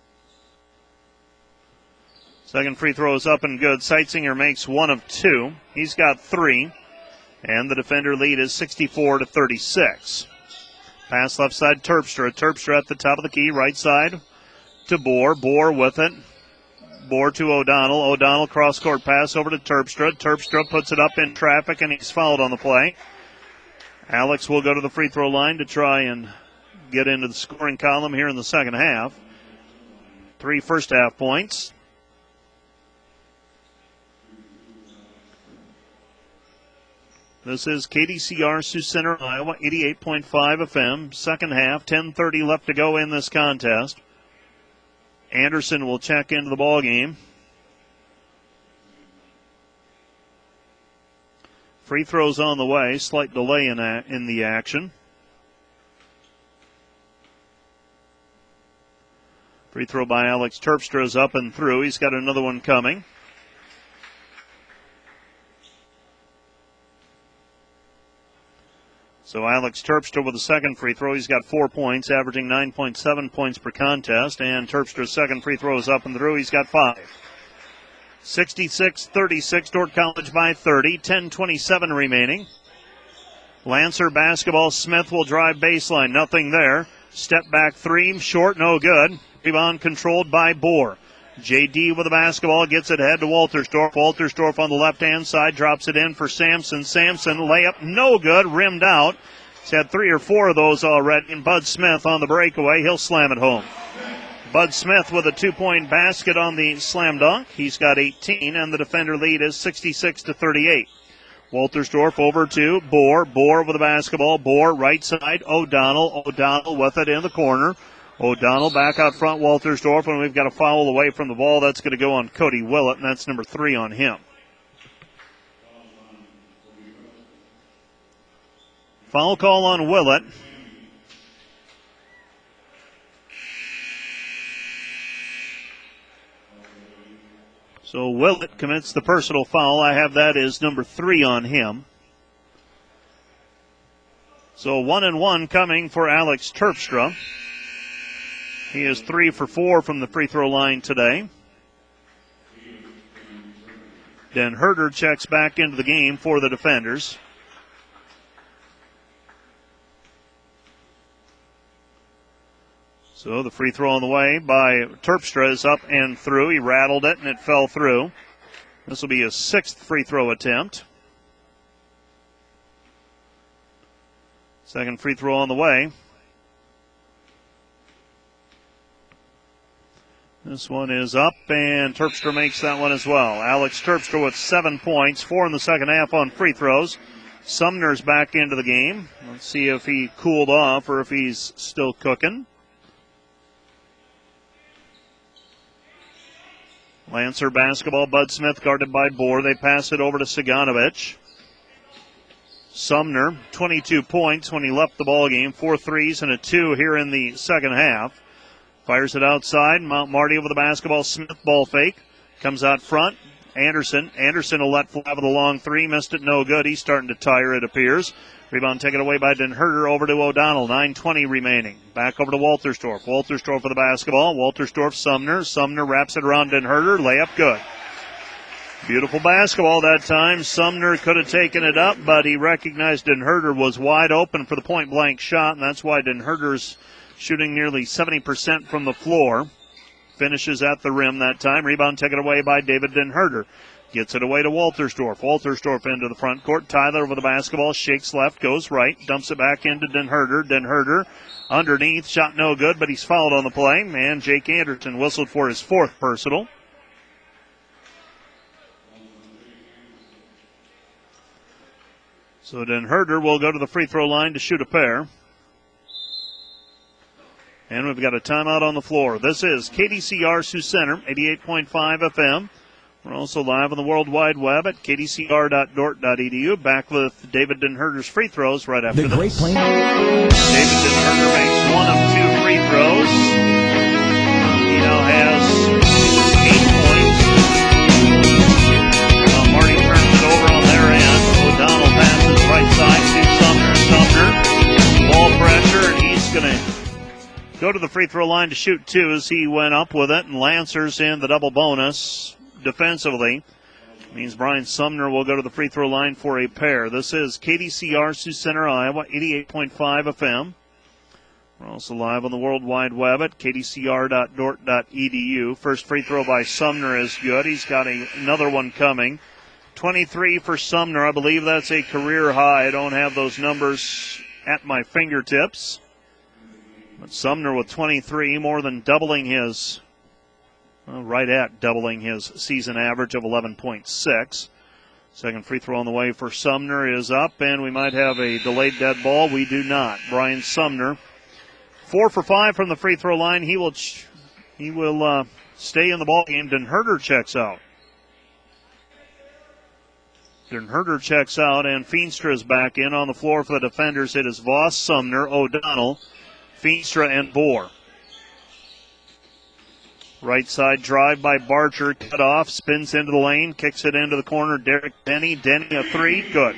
Second free throw is up and good. Seitzinger makes one of two. He's got three. And the defender lead is sixty-four to thirty-six. Pass left side, Terpstra. Terpstra at the top of the key, right side to Bohr. Bohr with it. Bohr to O'Donnell. O'Donnell cross-court pass over to Terpstra. Terpstra puts it up in traffic, and he's fouled on the play. Alex will go to the free throw line to try and get into the scoring column here in the second half. Three first half points. This is K D C R Sioux Center, Iowa, eighty-eight point five F M. Second half, ten thirty left to go in this contest. Anderson will check into the ball game. Free throws on the way. Slight delay in, a, in the action. Free throw by Alex Terpstra is up and through. He's got another one coming. So Alex Terpstra with the second free throw. He's got four points, averaging nine point seven points per contest. And Terpstra's second free throw is up and through. He's got five. sixty-six thirty-six, Dordt College by thirty. ten twenty-seven remaining. Lancer basketball. Smith will drive baseline. Nothing there. Step back three. Short, no good. Rebound controlled by Bohr. J D with the basketball, gets it ahead to Walterstorff. Walterstorff on the left-hand side, drops it in for Sampson. Sampson, layup, no good, rimmed out. He's had three or four of those already. And Bud Smith on the breakaway, he'll slam it home. Bud Smith with a two-point basket on the slam dunk. He's got eighteen, and the defender lead is sixty-six to thirty-eight. Walterstorff over to Bohr. Bohr with the basketball. Bohr right side, O'Donnell. O'Donnell with it in the corner. O'Donnell back out front, Walterstorff, and we've got a foul away from the ball. That's going to go on Cody Willett, and that's number three on him. Foul call on Willett. So Willett commits the personal foul. I have that as number three on him. So one and one coming for Alex Terpstra. He is three for four from the free throw line today. Dan Herder checks back into the game for the defenders. So the free throw on the way by Terpstra is up and through. He rattled it and it fell through. This will be his sixth free throw attempt. Second free throw on the way. This one is up, and Terpstra makes that one as well. Alex Terpstra with seven points, four in the second half on free throws. Sumner's back into the game. Let's see if he cooled off or if he's still cooking. Lancer basketball. Bud Smith guarded by Bohr. They pass it over to Saganovich. Sumner, twenty-two points when he left the ball game. Four threes and a two here in the second half. Fires it outside. Mount Marty over the basketball. Smith ball fake. Comes out front. Anderson. Anderson will let fly with a long three. Missed it, no good. He's starting to tire, it appears. Rebound taken away by Den Herder over to O'Donnell. nine twenty remaining. Back over to Waltersdorf. Waltersdorf for the basketball. Waltersdorf, Sumner. Sumner wraps it around Den Herder. Layup good. Beautiful basketball that time. Sumner could have taken it up, but he recognized Den Herder was wide open for the point-blank shot, and that's why Den Herder's shooting nearly seventy percent from the floor. Finishes at the rim that time. Rebound taken away by David Den Herder. Gets it away to Waltersdorf. Waltersdorf into the front court. Tyler over the basketball. Shakes left. Goes right. Dumps it back into Den Herder. Den Herder underneath. Shot no good, but he's fouled on the play. And Jake Anderson whistled for his fourth personal. So Den Herder will go to the free throw line to shoot a pair. And we've got a timeout on the floor. This is K D C R Sioux Center, eighty-eight point five F M. We're also live on the World Wide Web at k d c r dot dort dot e d u. Back with David Den Herder's free throws right after the this. Great Plains. David Den Herder makes one of two free throws. He now has eight points. Now Marty turns it over on their end. O'Donnell passes right side to Sumner. Sumner, ball pressure, and he's going to go to the free throw line to shoot two as he went up with it, and Lancers in the double bonus defensively. Means Brian Sumner will go to the free throw line for a pair. This is K D C R Sioux Center, Iowa, eighty-eight point five F M. We're also live on the World Wide Web at k d c r dot dort dot e d u. First free throw by Sumner is good. He's got a, another one coming. twenty-three for Sumner. I believe that's a career high. I don't have those numbers at my fingertips. But Sumner with twenty-three, more than doubling his, well, right at doubling his season average of eleven point six. Second free throw on the way for Sumner is up, and we might have a delayed dead ball. We do not. Brian Sumner, four for five from the free throw line. He will he will uh, stay in the ball game. Den Herder checks out. Den Herder checks out, and Feenstra is back in on the floor for the defenders. It is Voss, Sumner, O'Donnell, Feenstra, and Bohr. Right side drive by Barger, cut off, spins into the lane, kicks it into the corner. Derek Denny, Denny a three, good.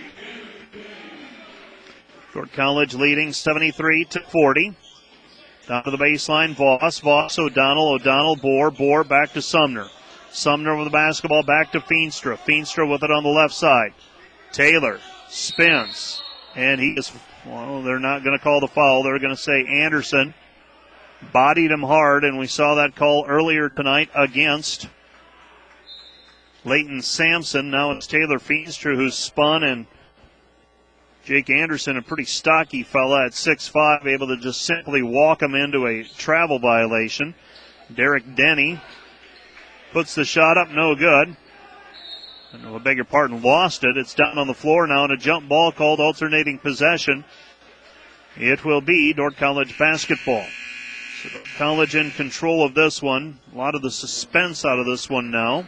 Dordt College leading seventy-three to forty. Down to the baseline, Voss, Voss, O'Donnell, O'Donnell, Bohr, Bohr back to Sumner. Sumner with the basketball back to Feenstra. Feenstra with it on the left side. Taylor spins, and he is, well, they're not going to call the foul. They're going to say Anderson bodied him hard, and we saw that call earlier tonight against Leighton Sampson. Now it's Taylor Feenstra who's spun, and Jake Anderson, a pretty stocky fella at six five, able to just simply walk him into a travel violation. Derek Denny puts the shot up, no good. I beg your pardon, lost it. It's down on the floor now, and a jump ball called alternating possession. It will be Dordt College basketball. So Dordt College in control of this one. A lot of the suspense out of this one now.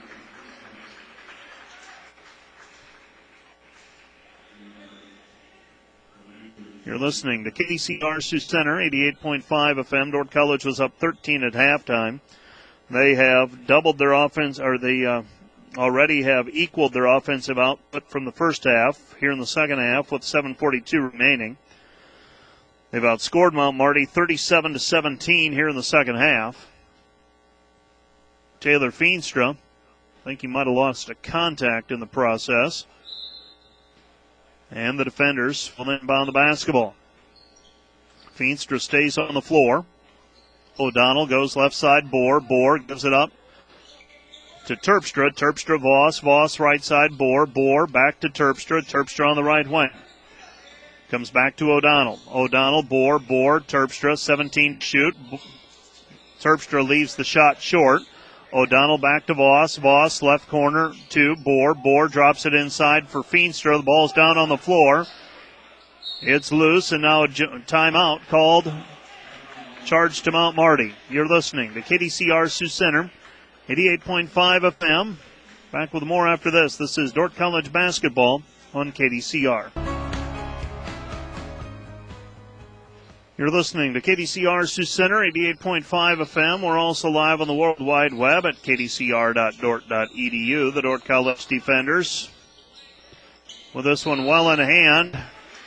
You're listening to K D C R Sioux Center, eighty-eight point five F M. Dordt College was up thirteen at halftime. They have doubled their offense, or they uh, already have equaled their offensive output from the first half here in the second half with seven forty-two remaining. They've outscored Mount Marty thirty-seven to seventeen here in the second half. Taylor Feenstra, I think he might have lost a contact in the process. And the defenders will inbound the basketball. Feenstra stays on the floor. O'Donnell goes left side. Bohr. Bohr gives it up to Terpstra. Terpstra, Voss. Voss right side. Bohr. Bohr back to Terpstra. Terpstra on the right wing. Comes back to O'Donnell. O'Donnell, Bohr. Bohr, Terpstra. seventeen shoot. Terpstra leaves the shot short. O'Donnell back to Voss. Voss left corner to Bohr. Bohr drops it inside for Feenstra. The ball's down on the floor. It's loose, and now a timeout called. Charge to Mount Marty. You're listening to K D C R Sioux Center, eighty-eight point five F M. Back with more after this. This is Dordt College basketball on K D C R. You're listening to K D C R Sioux Center, eighty-eight point five F M. We're also live on the World Wide Web at k d c r dot dort dot e d u. The Dordt College defenders with this one well in hand.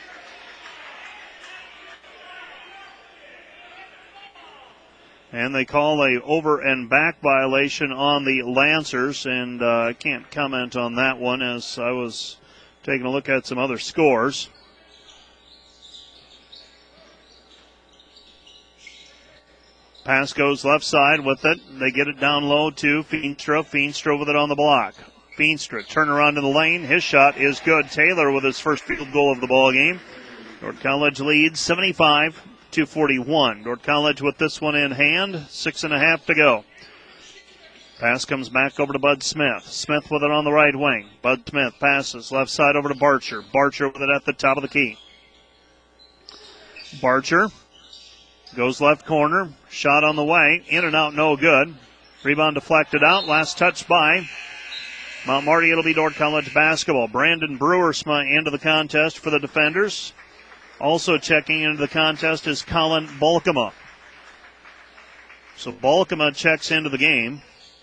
And they call a over and back violation on the Lancers, and uh, I can't comment on that one as I was taking a look at some other scores. Pass goes left side with it. They get it down low to Feenstra. Feenstra with it on the block. Feenstra turn around in the lane. His shot is good. Taylor with his first field goal of the ball game. Dordt College leads seventy-five to forty-one. Dordt College with this one in hand. Six and a half to go. Pass comes back over to Bud Smith. Smith with it on the right wing. Bud Smith passes left side over to Barcher. Barcher with it at the top of the key. Barcher goes left corner. Shot on the way. In and out, no good. Rebound deflected out. Last touch by Mount Marty. It'll be Dordt College basketball. Brandon Brewersma into the contest for the defenders. Also checking into the contest is Colin Balkema. So Balkema checks into the game.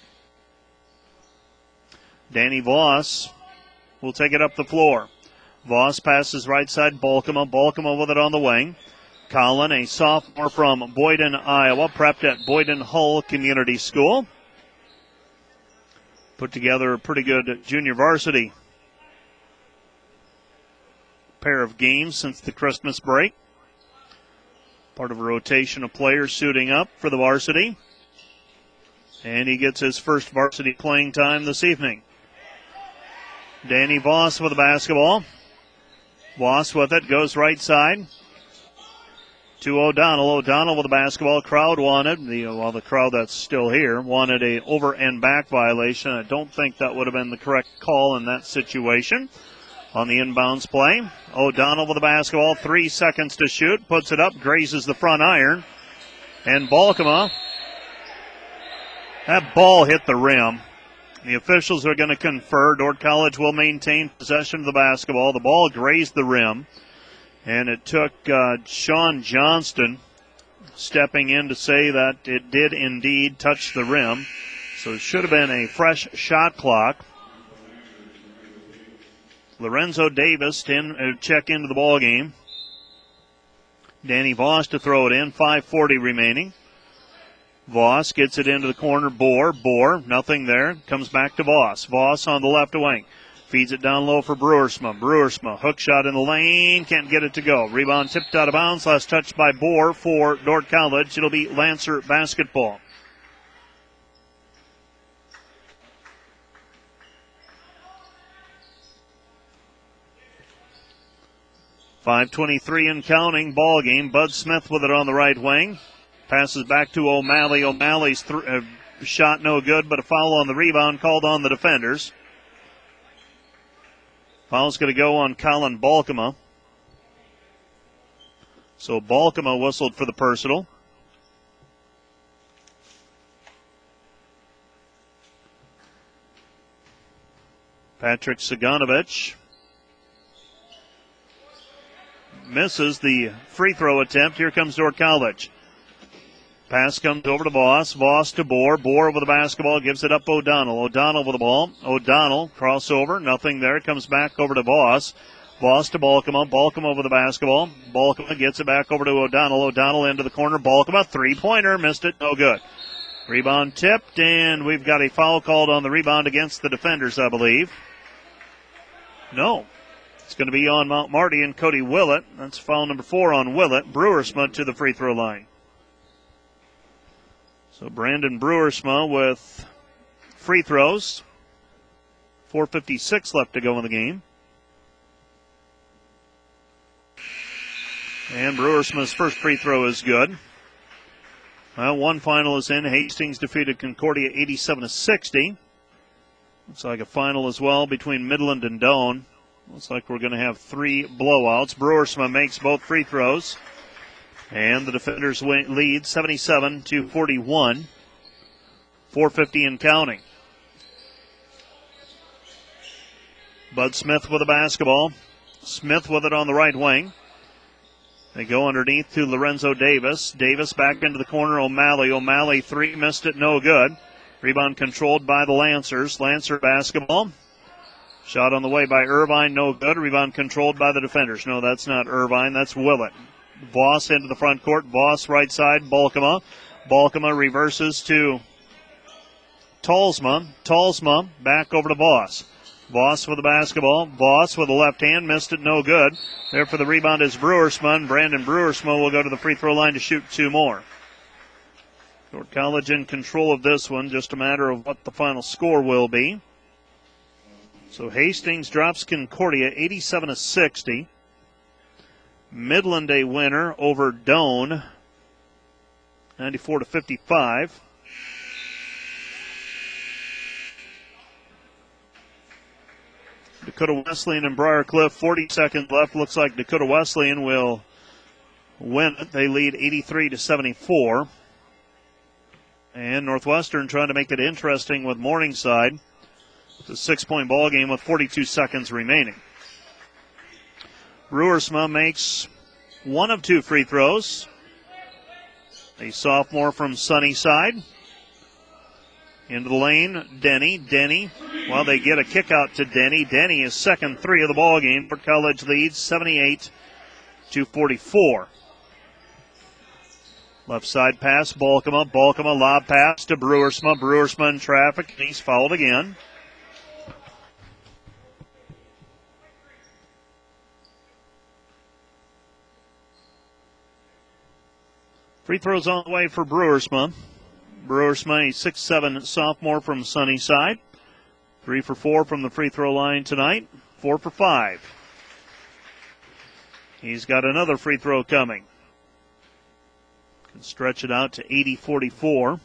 Danny Voss will take it up the floor. Voss passes right side. Balkema. Balkema with it on the wing. Colin, a sophomore from Boyden, Iowa, prepped at Boyden Hull Community School. Put together a pretty good junior varsity pair of games since the Christmas break. Part of a rotation of players suiting up for the varsity. And he gets his first varsity playing time this evening. Danny Voss with the basketball. Voss with it, goes right side to O'Donnell. O'Donnell with the basketball. Crowd wanted, the well, the crowd that's still here, wanted a over and back violation. I don't think that would have been the correct call in that situation. On the inbounds play, O'Donnell with the basketball. Three seconds to shoot. Puts it up, grazes the front iron. And Balkema, that ball hit the rim. The officials are going to confer. Dordt College will maintain possession of the basketball. The ball grazed the rim. And it took uh, Sean Johnston stepping in to say that it did indeed touch the rim. So it should have been a fresh shot clock. Lorenzo Davis to in, uh, check into the ball game. Danny Voss to throw it in. five forty remaining. Voss gets it into the corner. Bohr. Bohr, nothing there. Comes back to Voss. Voss on the left wing. Feeds it down low for Brewersma. Brewersma, hook shot in the lane. Can't get it to go. Rebound tipped out of bounds. Last touch by Bohr for Dordt College. It'll be Lancer basketball. five twenty-three and counting ball game. Bud Smith with it on the right wing. Passes back to O'Malley. O'Malley's th- uh, shot no good, but a foul on the rebound called on the defenders. Foul's going to go on Colin Balkema. So Balkema whistled for the personal. Patrick Saganovich misses the free throw attempt. Here comes Dordt College. Pass comes over to Voss. Voss to Bohr. Bohr with the basketball. Gives it up O'Donnell. O'Donnell with the ball. O'Donnell crossover. Nothing there. Comes back over to Voss. Voss to Balkema. Balkema with the basketball. Balkema gets it back over to O'Donnell. O'Donnell into the corner. Balkema three-pointer. Missed it. No good. Rebound tipped, and we've got a foul called on the rebound against the defenders, I believe. No. It's going to be on Mount Marty and Cody Willett. That's foul number four on Willett. Brewersma to the free throw line. So Brandon Brewersma with free throws. four fifty-six left to go in the game. And Brewersma's first free throw is good. Well, one final is in. Hastings defeated Concordia eighty-seven to sixty. Looks like a final as well between Midland and Doane. Looks like we're going to have three blowouts. Brewersma makes both free throws. And the defenders lead seventy-seven to forty-one. four fifty and counting. Bud Smith with the basketball. Smith with it on the right wing. They go underneath to Lorenzo Davis. Davis back into the corner. O'Malley. O'Malley three, missed it, no good. Rebound controlled by the Lancers. Lancer basketball. Shot on the way by Irvine, no good. Rebound controlled by the defenders. No, that's not Irvine, that's Willett. Voss into the front court. Voss right side, Balkema. Balkema reverses to Talsma. Talsma back over to Voss. Voss with the basketball. Voss with the left hand, missed it, no good. There for the rebound is Brewersma. Brandon Brewersma will go to the free throw line to shoot two more. Dordt College in control of this one, just a matter of what the final score will be. So Hastings drops Concordia eighty-seven to sixty. Midland a winner over Doane ninety-four to fifty-five. Dakota Wesleyan and Briarcliff, forty seconds left. Looks like Dakota Wesleyan will win it. They lead eighty-three to seventy-four. And Northwestern trying to make it interesting with Morningside. It's a six-point ball game with forty-two seconds remaining. Brewersma makes one of two free throws. A sophomore from Sunnyside. Into the lane, Denny. Denny, well, they get a kick out to Denny. Denny is second three of the ball game. Dordt College leads seventy-eight to forty-four. Left side pass, Balkema. Balkema lob pass to Brewersma. Brewersma in traffic, and he's fouled again. Free throws on the way for Brewersma. Brewersma, a six seven sophomore from Sunnyside. Three for four from the free throw line tonight. Four for five. He's got another free throw coming. Can stretch it out to eighty forty-four.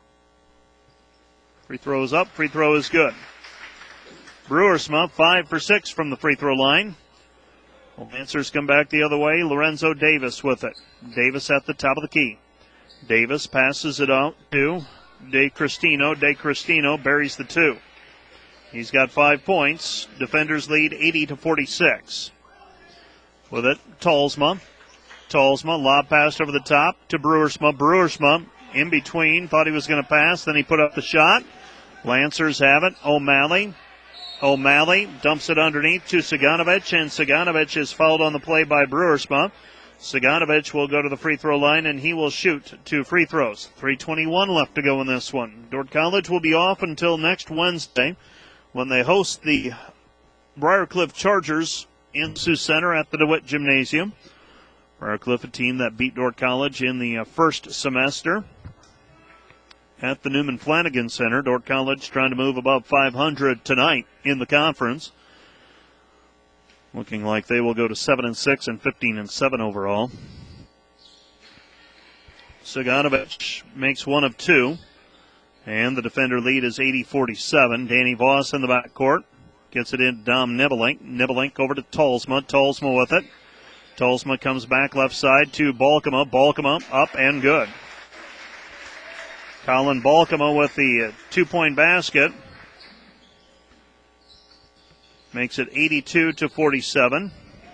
Free throw is up. Free throw is good. Brewersma, five for six from the free throw line. Well, Lancers come back the other way. Lorenzo Davis with it. Davis at the top of the key. Davis passes it out to De Cristino. De Cristino buries the two. He's got five points. Defenders lead eighty to forty-six. With it, Talsma. Talsma, lob pass over the top to Brewersma. Brewersma in between, thought he was going to pass, then he put up the shot. Lancers have it. O'Malley. O'Malley dumps it underneath to Saganovic, and Saganovic is fouled on the play by Brewersma. Saganovic will go to the free throw line, and he will shoot two free throws. three twenty-one left to go in this one. Dordt College will be off until next Wednesday when they host the Briarcliff Chargers in Sioux Center at the DeWitt Gymnasium. Briarcliff, a team that beat Dordt College in the uh, first semester at the Newman Flanagan Center. Dordt College trying to move above five hundred tonight in the conference. Looking like they will go to seven and six and fifteen and seven overall. Saganovic makes one of two. And the defender lead is eighty forty-seven. Danny Voss in the backcourt. Gets it in Dom Nibelink. Nibelink over to Talsma. Talsma with it. Talsma comes back left side to Balkema. Balkema up and good. Colin Balkema with the two-point basket. Makes it eighty-two to forty-seven.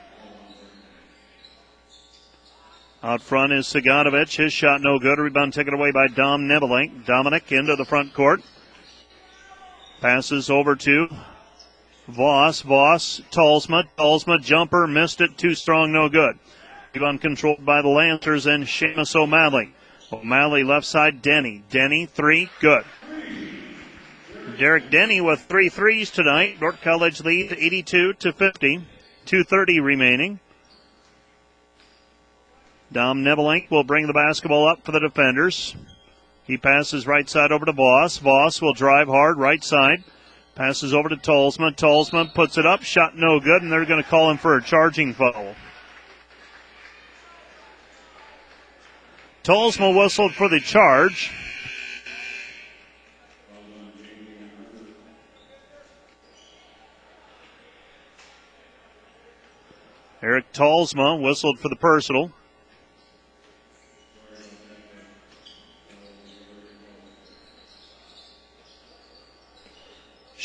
Out front is Saganovic. His shot no good. Rebound taken away by Dom Nibelink. Dominic into the front court. Passes over to Voss. Voss, Talsma. Talsma jumper. Missed it. Too strong, no good. Rebound controlled by the Lancers and Seamus O'Malley. O'Malley left side, Denny. Denny, three, good. Derek Denny with three threes tonight. Dordt College leads eighty-two to fifty. two thirty remaining. Dom Nibelink will bring the basketball up for the defenders. He passes right side over to Voss. Voss will drive hard right side. Passes over to Talsma. Talsma puts it up. Shot no good, and they're going to call him for a charging foul. Talsma whistled for the charge. Eric Talsma whistled for the personal.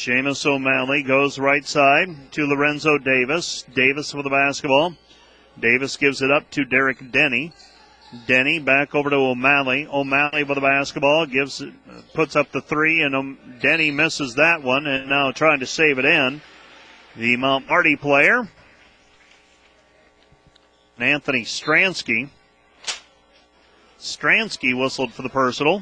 Seamus O'Malley goes right side to Lorenzo Davis. Davis with the basketball. Davis gives it up to Derek Denny. Denny back over to O'Malley. O'Malley with the basketball, gives it, puts up the three, and um, Denny misses that one, and now trying to save it in. The Mount Marty player, Anthony Stransky. Stransky whistled for the personal.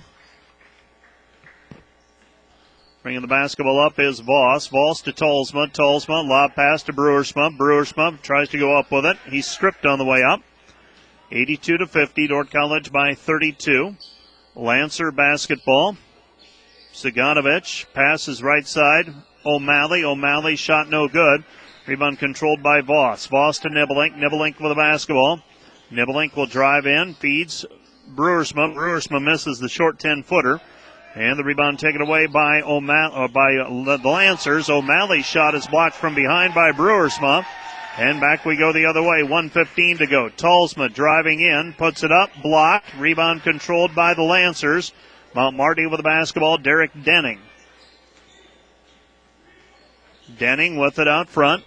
Bringing the basketball up is Voss. Voss to Tolsma. Tolsma, lob pass to Brewersma. Brewersma tries to go up with it. He's stripped on the way up. eighty-two to fifty, Dordt College by thirty-two. Lancer basketball. Siganovich passes right side. O'Malley. O'Malley shot no good. Rebound controlled by Voss. Voss to Nibelink. Nibelink with the basketball. Nibelink will drive in. Feeds Brewersma. Brewersma misses the short ten-footer. And the rebound taken away by O'Malley, uh, by uh, the Lancers. O'Malley's shot is blocked from behind by Brewersma. And back we go the other way. one fifteen to go. Talsma driving in, puts it up, blocked. Rebound controlled by the Lancers. Mount Marty with the basketball. Derek Denning. Denning with it out front.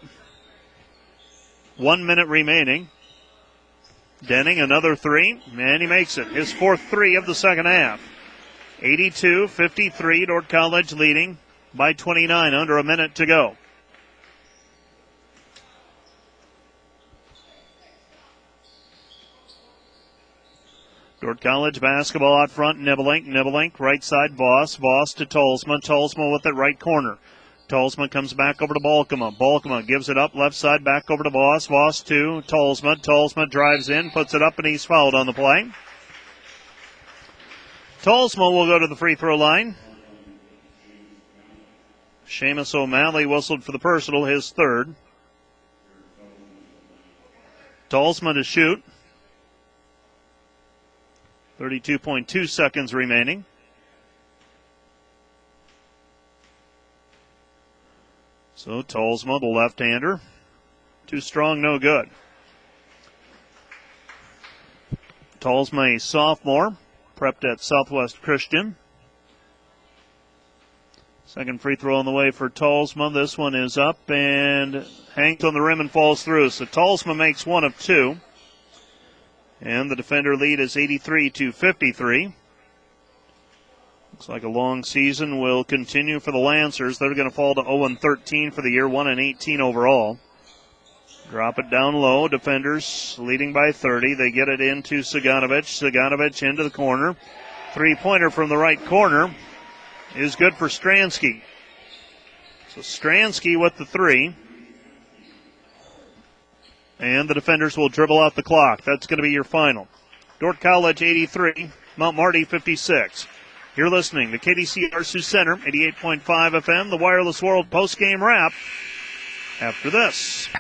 One minute remaining. Denning another three, and he makes it. His fourth three of the second half. eighty-two fifty-three, Dordt College leading by twenty-nine, under a minute to go. Dordt College basketball out front, Nibelink, Nibelink, right side, Voss, Voss to Tolsma, Tolsma with it right corner. Tolsma comes back over to Balkema. Balkema gives it up, left side, back over to Voss, Voss to Tolsma. Tolsma drives in, puts it up, and he's fouled on the play. Tolsma will go to the free throw line. Seamus O'Malley whistled for the personal, his third. Tolsma to shoot. thirty-two point two seconds remaining. So Tolsma, the left-hander. Too strong, no good. Tolsma, a sophomore, prepped at Southwest Christian. Second free throw on the way for Tolsma. This one is up and hangs on the rim and falls through. So Tolsma makes one of two. And the defender lead is eighty-three to fifty-three. Looks like a long season will continue for the Lancers. They're going to fall to oh and thirteen for the year, one and eighteen overall. Drop it down low. Defenders leading by thirty. They get it into Siganovich. Siganovich into the corner. Three-pointer from the right corner is good for Stransky. So Stransky with the three. And the defenders will dribble out the clock. That's going to be your final. Dordt College eighty-three, Mount Marty fifty-six. You're listening to K D C R Sioux Center, eighty-eight point five F M, the Wireless World post-game wrap after this.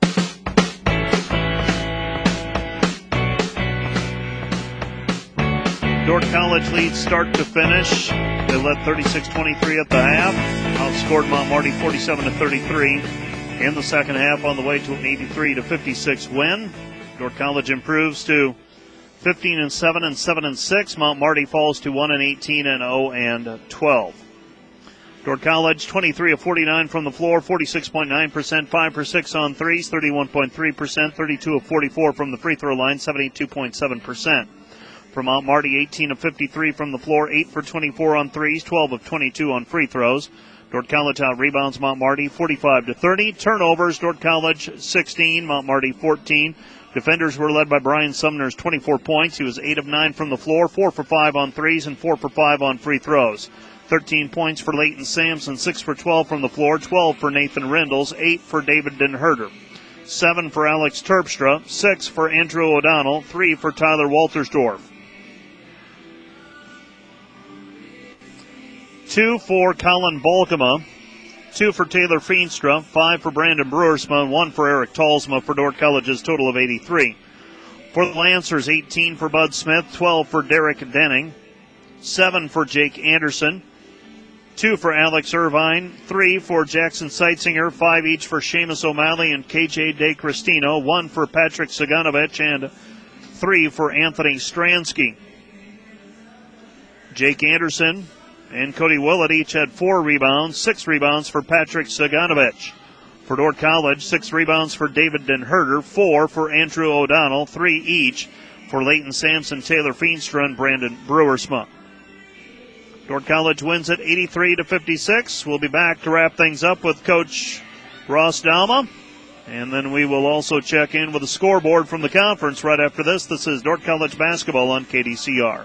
Dordt College leads start to finish. They led thirty-six twenty-three at the half. Outscored Mount Marty forty-seven to thirty-three in the second half, on the way to an eighty-three to fifty-six win. Dordt College improves to fifteen and seven and seven and six. Mount Marty falls to one and eighteen and oh and twelve. Dordt College twenty-three of forty-nine from the floor, forty-six point nine percent, five for six on threes, thirty-one point three percent, thirty-two of forty-four from the free throw line, seventy-two point seven percent. For Mount Marty, eighteen of fifty-three from the floor, eight for twenty-four on threes, twelve of twenty-two on free throws. Dordt College out rebounds Mount Marty forty-five to thirty. Turnovers, Dordt College sixteen, Mount Marty fourteen. Defenders were led by Brian Sumner's twenty-four points. He was eight of nine from the floor, four for five on threes, and four for five on free throws. thirteen points for Leighton Sampson, six for twelve from the floor, twelve for Nathan Rindles, eight for David Denherter. seven for Alex Terpstra, six for Andrew O'Donnell, three for Tyler Waltersdorf. Two for Colin Balkema, two for Taylor Feenstra, five for Brandon Brewersma, and one for Eric Talsma for Dordt College's total of eighty-three. For the Lancers, eighteen for Bud Smith, twelve for Derek Denning, seven for Jake Anderson, two for Alex Irvine, three for Jackson Seitzinger, five each for Seamus O'Malley and K J DeCristino, one for Patrick Siganovich, and three for Anthony Stransky. Jake Anderson and Cody Willett each had four rebounds, six rebounds for Patrick Saganovich. For Dordt College, six rebounds for David Den Herder, four for Andrew O'Donnell, three each for Leighton Sampson, Taylor Feenstra, and Brandon Brewersma. Dordt College wins it eighty-three to fifty-six. We'll be back to wrap things up with Coach Ross Dalma. And then we will also check in with the scoreboard from the conference right after this. This is Dordt College basketball on K D C R.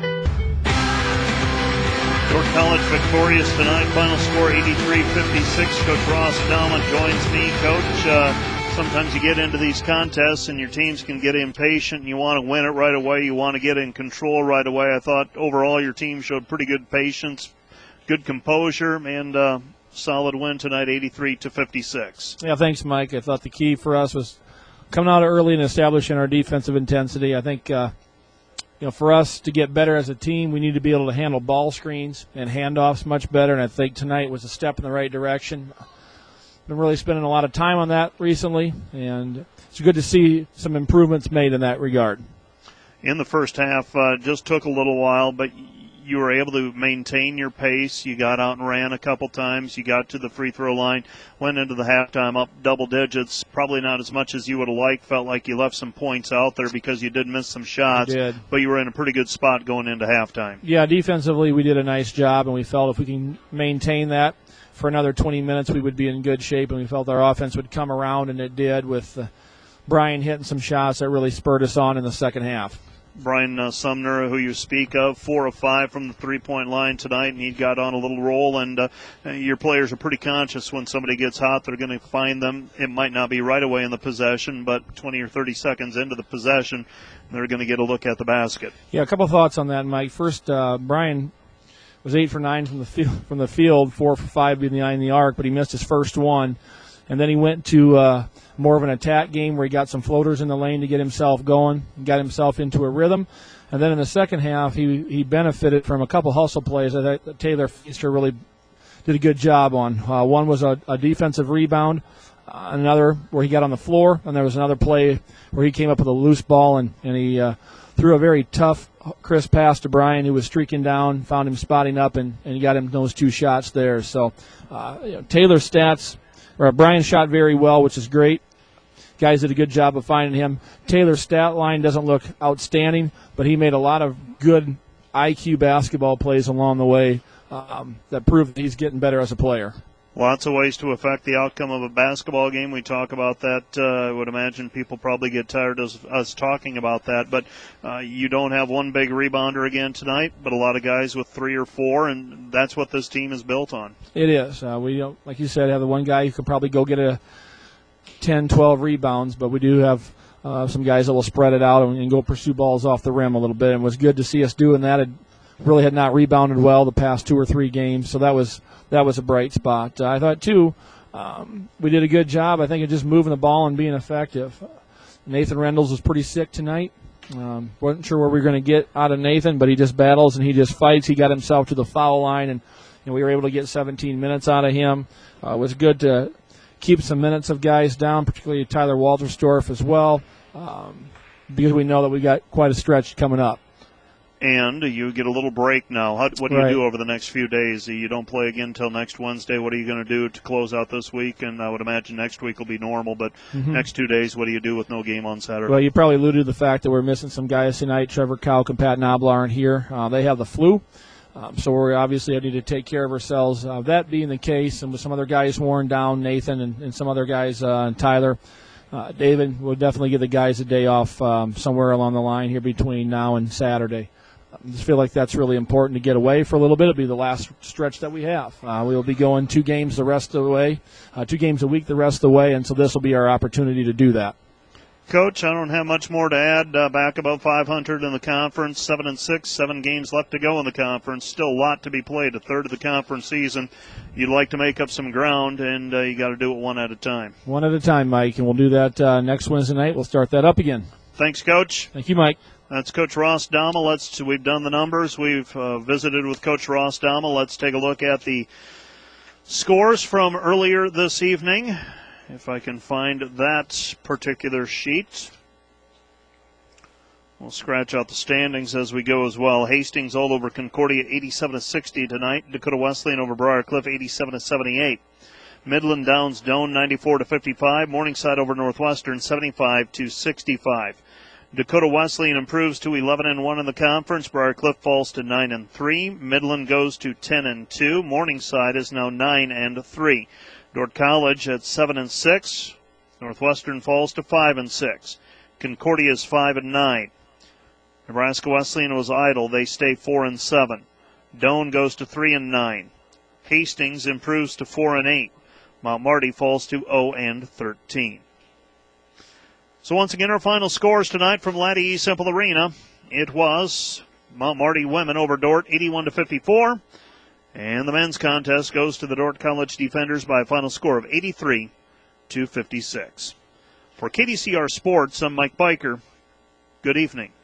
Dordt College victorious tonight. Final score eighty-three fifty-six. Coach Ross Dalma joins me. Coach, uh, sometimes you get into these contests and your teams can get impatient and you want to win it right away. You want to get in control right away. I thought overall your team showed pretty good patience, good composure, and uh, solid win tonight, eighty-three to fifty-six. Yeah, thanks, Mike. I thought the key for us was coming out early and establishing our defensive intensity. I think uh, you know, for us to get better as a team, we need to be able to handle ball screens and handoffs much better, and I think tonight was a step in the right direction. Been really spending a lot of time on that recently, and it's good to see some improvements made in that regard. In the first half, uh, just took a little while, but you were able to maintain your pace. You got out and ran a couple times. You got to the free throw line, went into the halftime up double digits. Probably not as much as you would have liked. Felt like you left some points out there because you did miss some shots. I did. But you were in a pretty good spot going into halftime. Yeah, defensively we did a nice job, and we felt if we can maintain that for another twenty minutes, we would be in good shape, and we felt our offense would come around, and it did with uh, Brian hitting some shots that really spurred us on in the second half. Brian uh, Sumner, who you speak of, four of five from the three-point line tonight, and he got on a little roll. And uh, your players are pretty conscious when somebody gets hot. They're going to find them. It might not be right away in the possession, but twenty or thirty seconds into the possession, they're going to get a look at the basket. Yeah, a couple thoughts on that, Mike. First, uh, Brian was eight for nine from the field, from the field, four for five behind the arc, but he missed his first one. And then he went to uh, more of an attack game where he got some floaters in the lane to get himself going, got himself into a rhythm. And then in the second half, he he benefited from a couple hustle plays that Taylor Feenstra really did a good job on. Uh, one was a, a defensive rebound, uh, another where he got on the floor, and there was another play where he came up with a loose ball, and, and he uh, threw a very tough, crisp pass to Brian, who was streaking down, found him spotting up, and, and he got him those two shots there. So uh, you know, Taylor's stats, or Brian shot very well, which is great. Guys did a good job of finding him. Taylor's stat line doesn't look outstanding, but he made a lot of good I Q basketball plays along the way um, that prove that he's getting better as a player. Lots of ways to affect the outcome of a basketball game. We talk about that. Uh, I would imagine people probably get tired of us talking about that. But uh, you don't have one big rebounder again tonight, but a lot of guys with three or four, and that's what this team is built on. It is. Uh, we don't, like you said, have the one guy who could probably go get a ten, twelve rebounds, but we do have uh, some guys that will spread it out and, and go pursue balls off the rim a little bit. And it was good to see us doing that. It really had not rebounded well the past two or three games, so that was that was a bright spot. Uh, I thought, too, um, we did a good job, I think, of just moving the ball and being effective. Nathan Rendles was pretty sick tonight. Um, wasn't sure where we were going to get out of Nathan, but he just battles and he just fights. He got himself to the foul line, and you know, we were able to get seventeen minutes out of him. Uh, it was good to keep some minutes of guys down, particularly Tyler Walterstorff as well, um, because we know that we got quite a stretch coming up. And you get a little break now. How, what do right. you do over the next few days? You don't play again until next Wednesday. What are you going to do to close out this week? And I would imagine next week will be normal, but mm-hmm. next two days, what do you do with no game on Saturday? Well, you probably alluded to the fact that we're missing some guys tonight. Trevor Kauk and Pat Nobla aren't here. Uh, they have the flu. Um, so we obviously need to take care of ourselves. Uh, that being the case, and with some other guys worn down, Nathan and, and some other guys, uh, and Tyler, uh, David will definitely give the guys a day off um, somewhere along the line here between now and Saturday. I just feel like that's really important to get away for a little bit. It'll be the last stretch that we have. Uh, we will be going two games the rest of the way, uh, two games a week the rest of the way, and so this will be our opportunity to do that. Coach, I don't have much more to add. Uh, back above five hundred in the conference, seven and six, seven games left to go in the conference. Still a lot to be played. A third of the conference season. You'd like to make up some ground, and uh, you got to do it one at a time. One at a time, Mike, and we'll do that uh, next Wednesday night. We'll start that up again. Thanks, Coach. Thank you, Mike. That's Coach Ross Dalma. Let's. We've done the numbers. We've uh, visited with Coach Ross Dalma. Let's take a look at the scores from earlier this evening. If I can find that particular sheet. We'll scratch out the standings as we go as well. Hastings all over Concordia, eighty-seven to sixty tonight. Dakota Wesleyan over Briar Cliff, eighty-seven to seventy-eight. Midland Downs Doane, ninety-four to fifty-five. Morningside over Northwestern, seventy-five to sixty-five. Dakota Wesleyan improves to eleven and one in the conference. Briar Cliff falls to nine and three. Midland goes to ten and two. Morningside is now nine and three. Dordt College at seven and six. Northwestern falls to five and six. Concordia is five and nine. Nebraska Wesleyan was idle. They stay four and seven. Doane goes to three and nine. Hastings improves to four and eight. Mount Marty falls to zero and thirteen. So once again, our final scores tonight from Laddie E. Semple Arena. It was Mount Marty women over Dordt, eighty-one to fifty-four. And the men's contest goes to the Dordt College Defenders by a final score of eighty-three to fifty-six. For K D C R Sports, I'm Mike Biker. Good evening.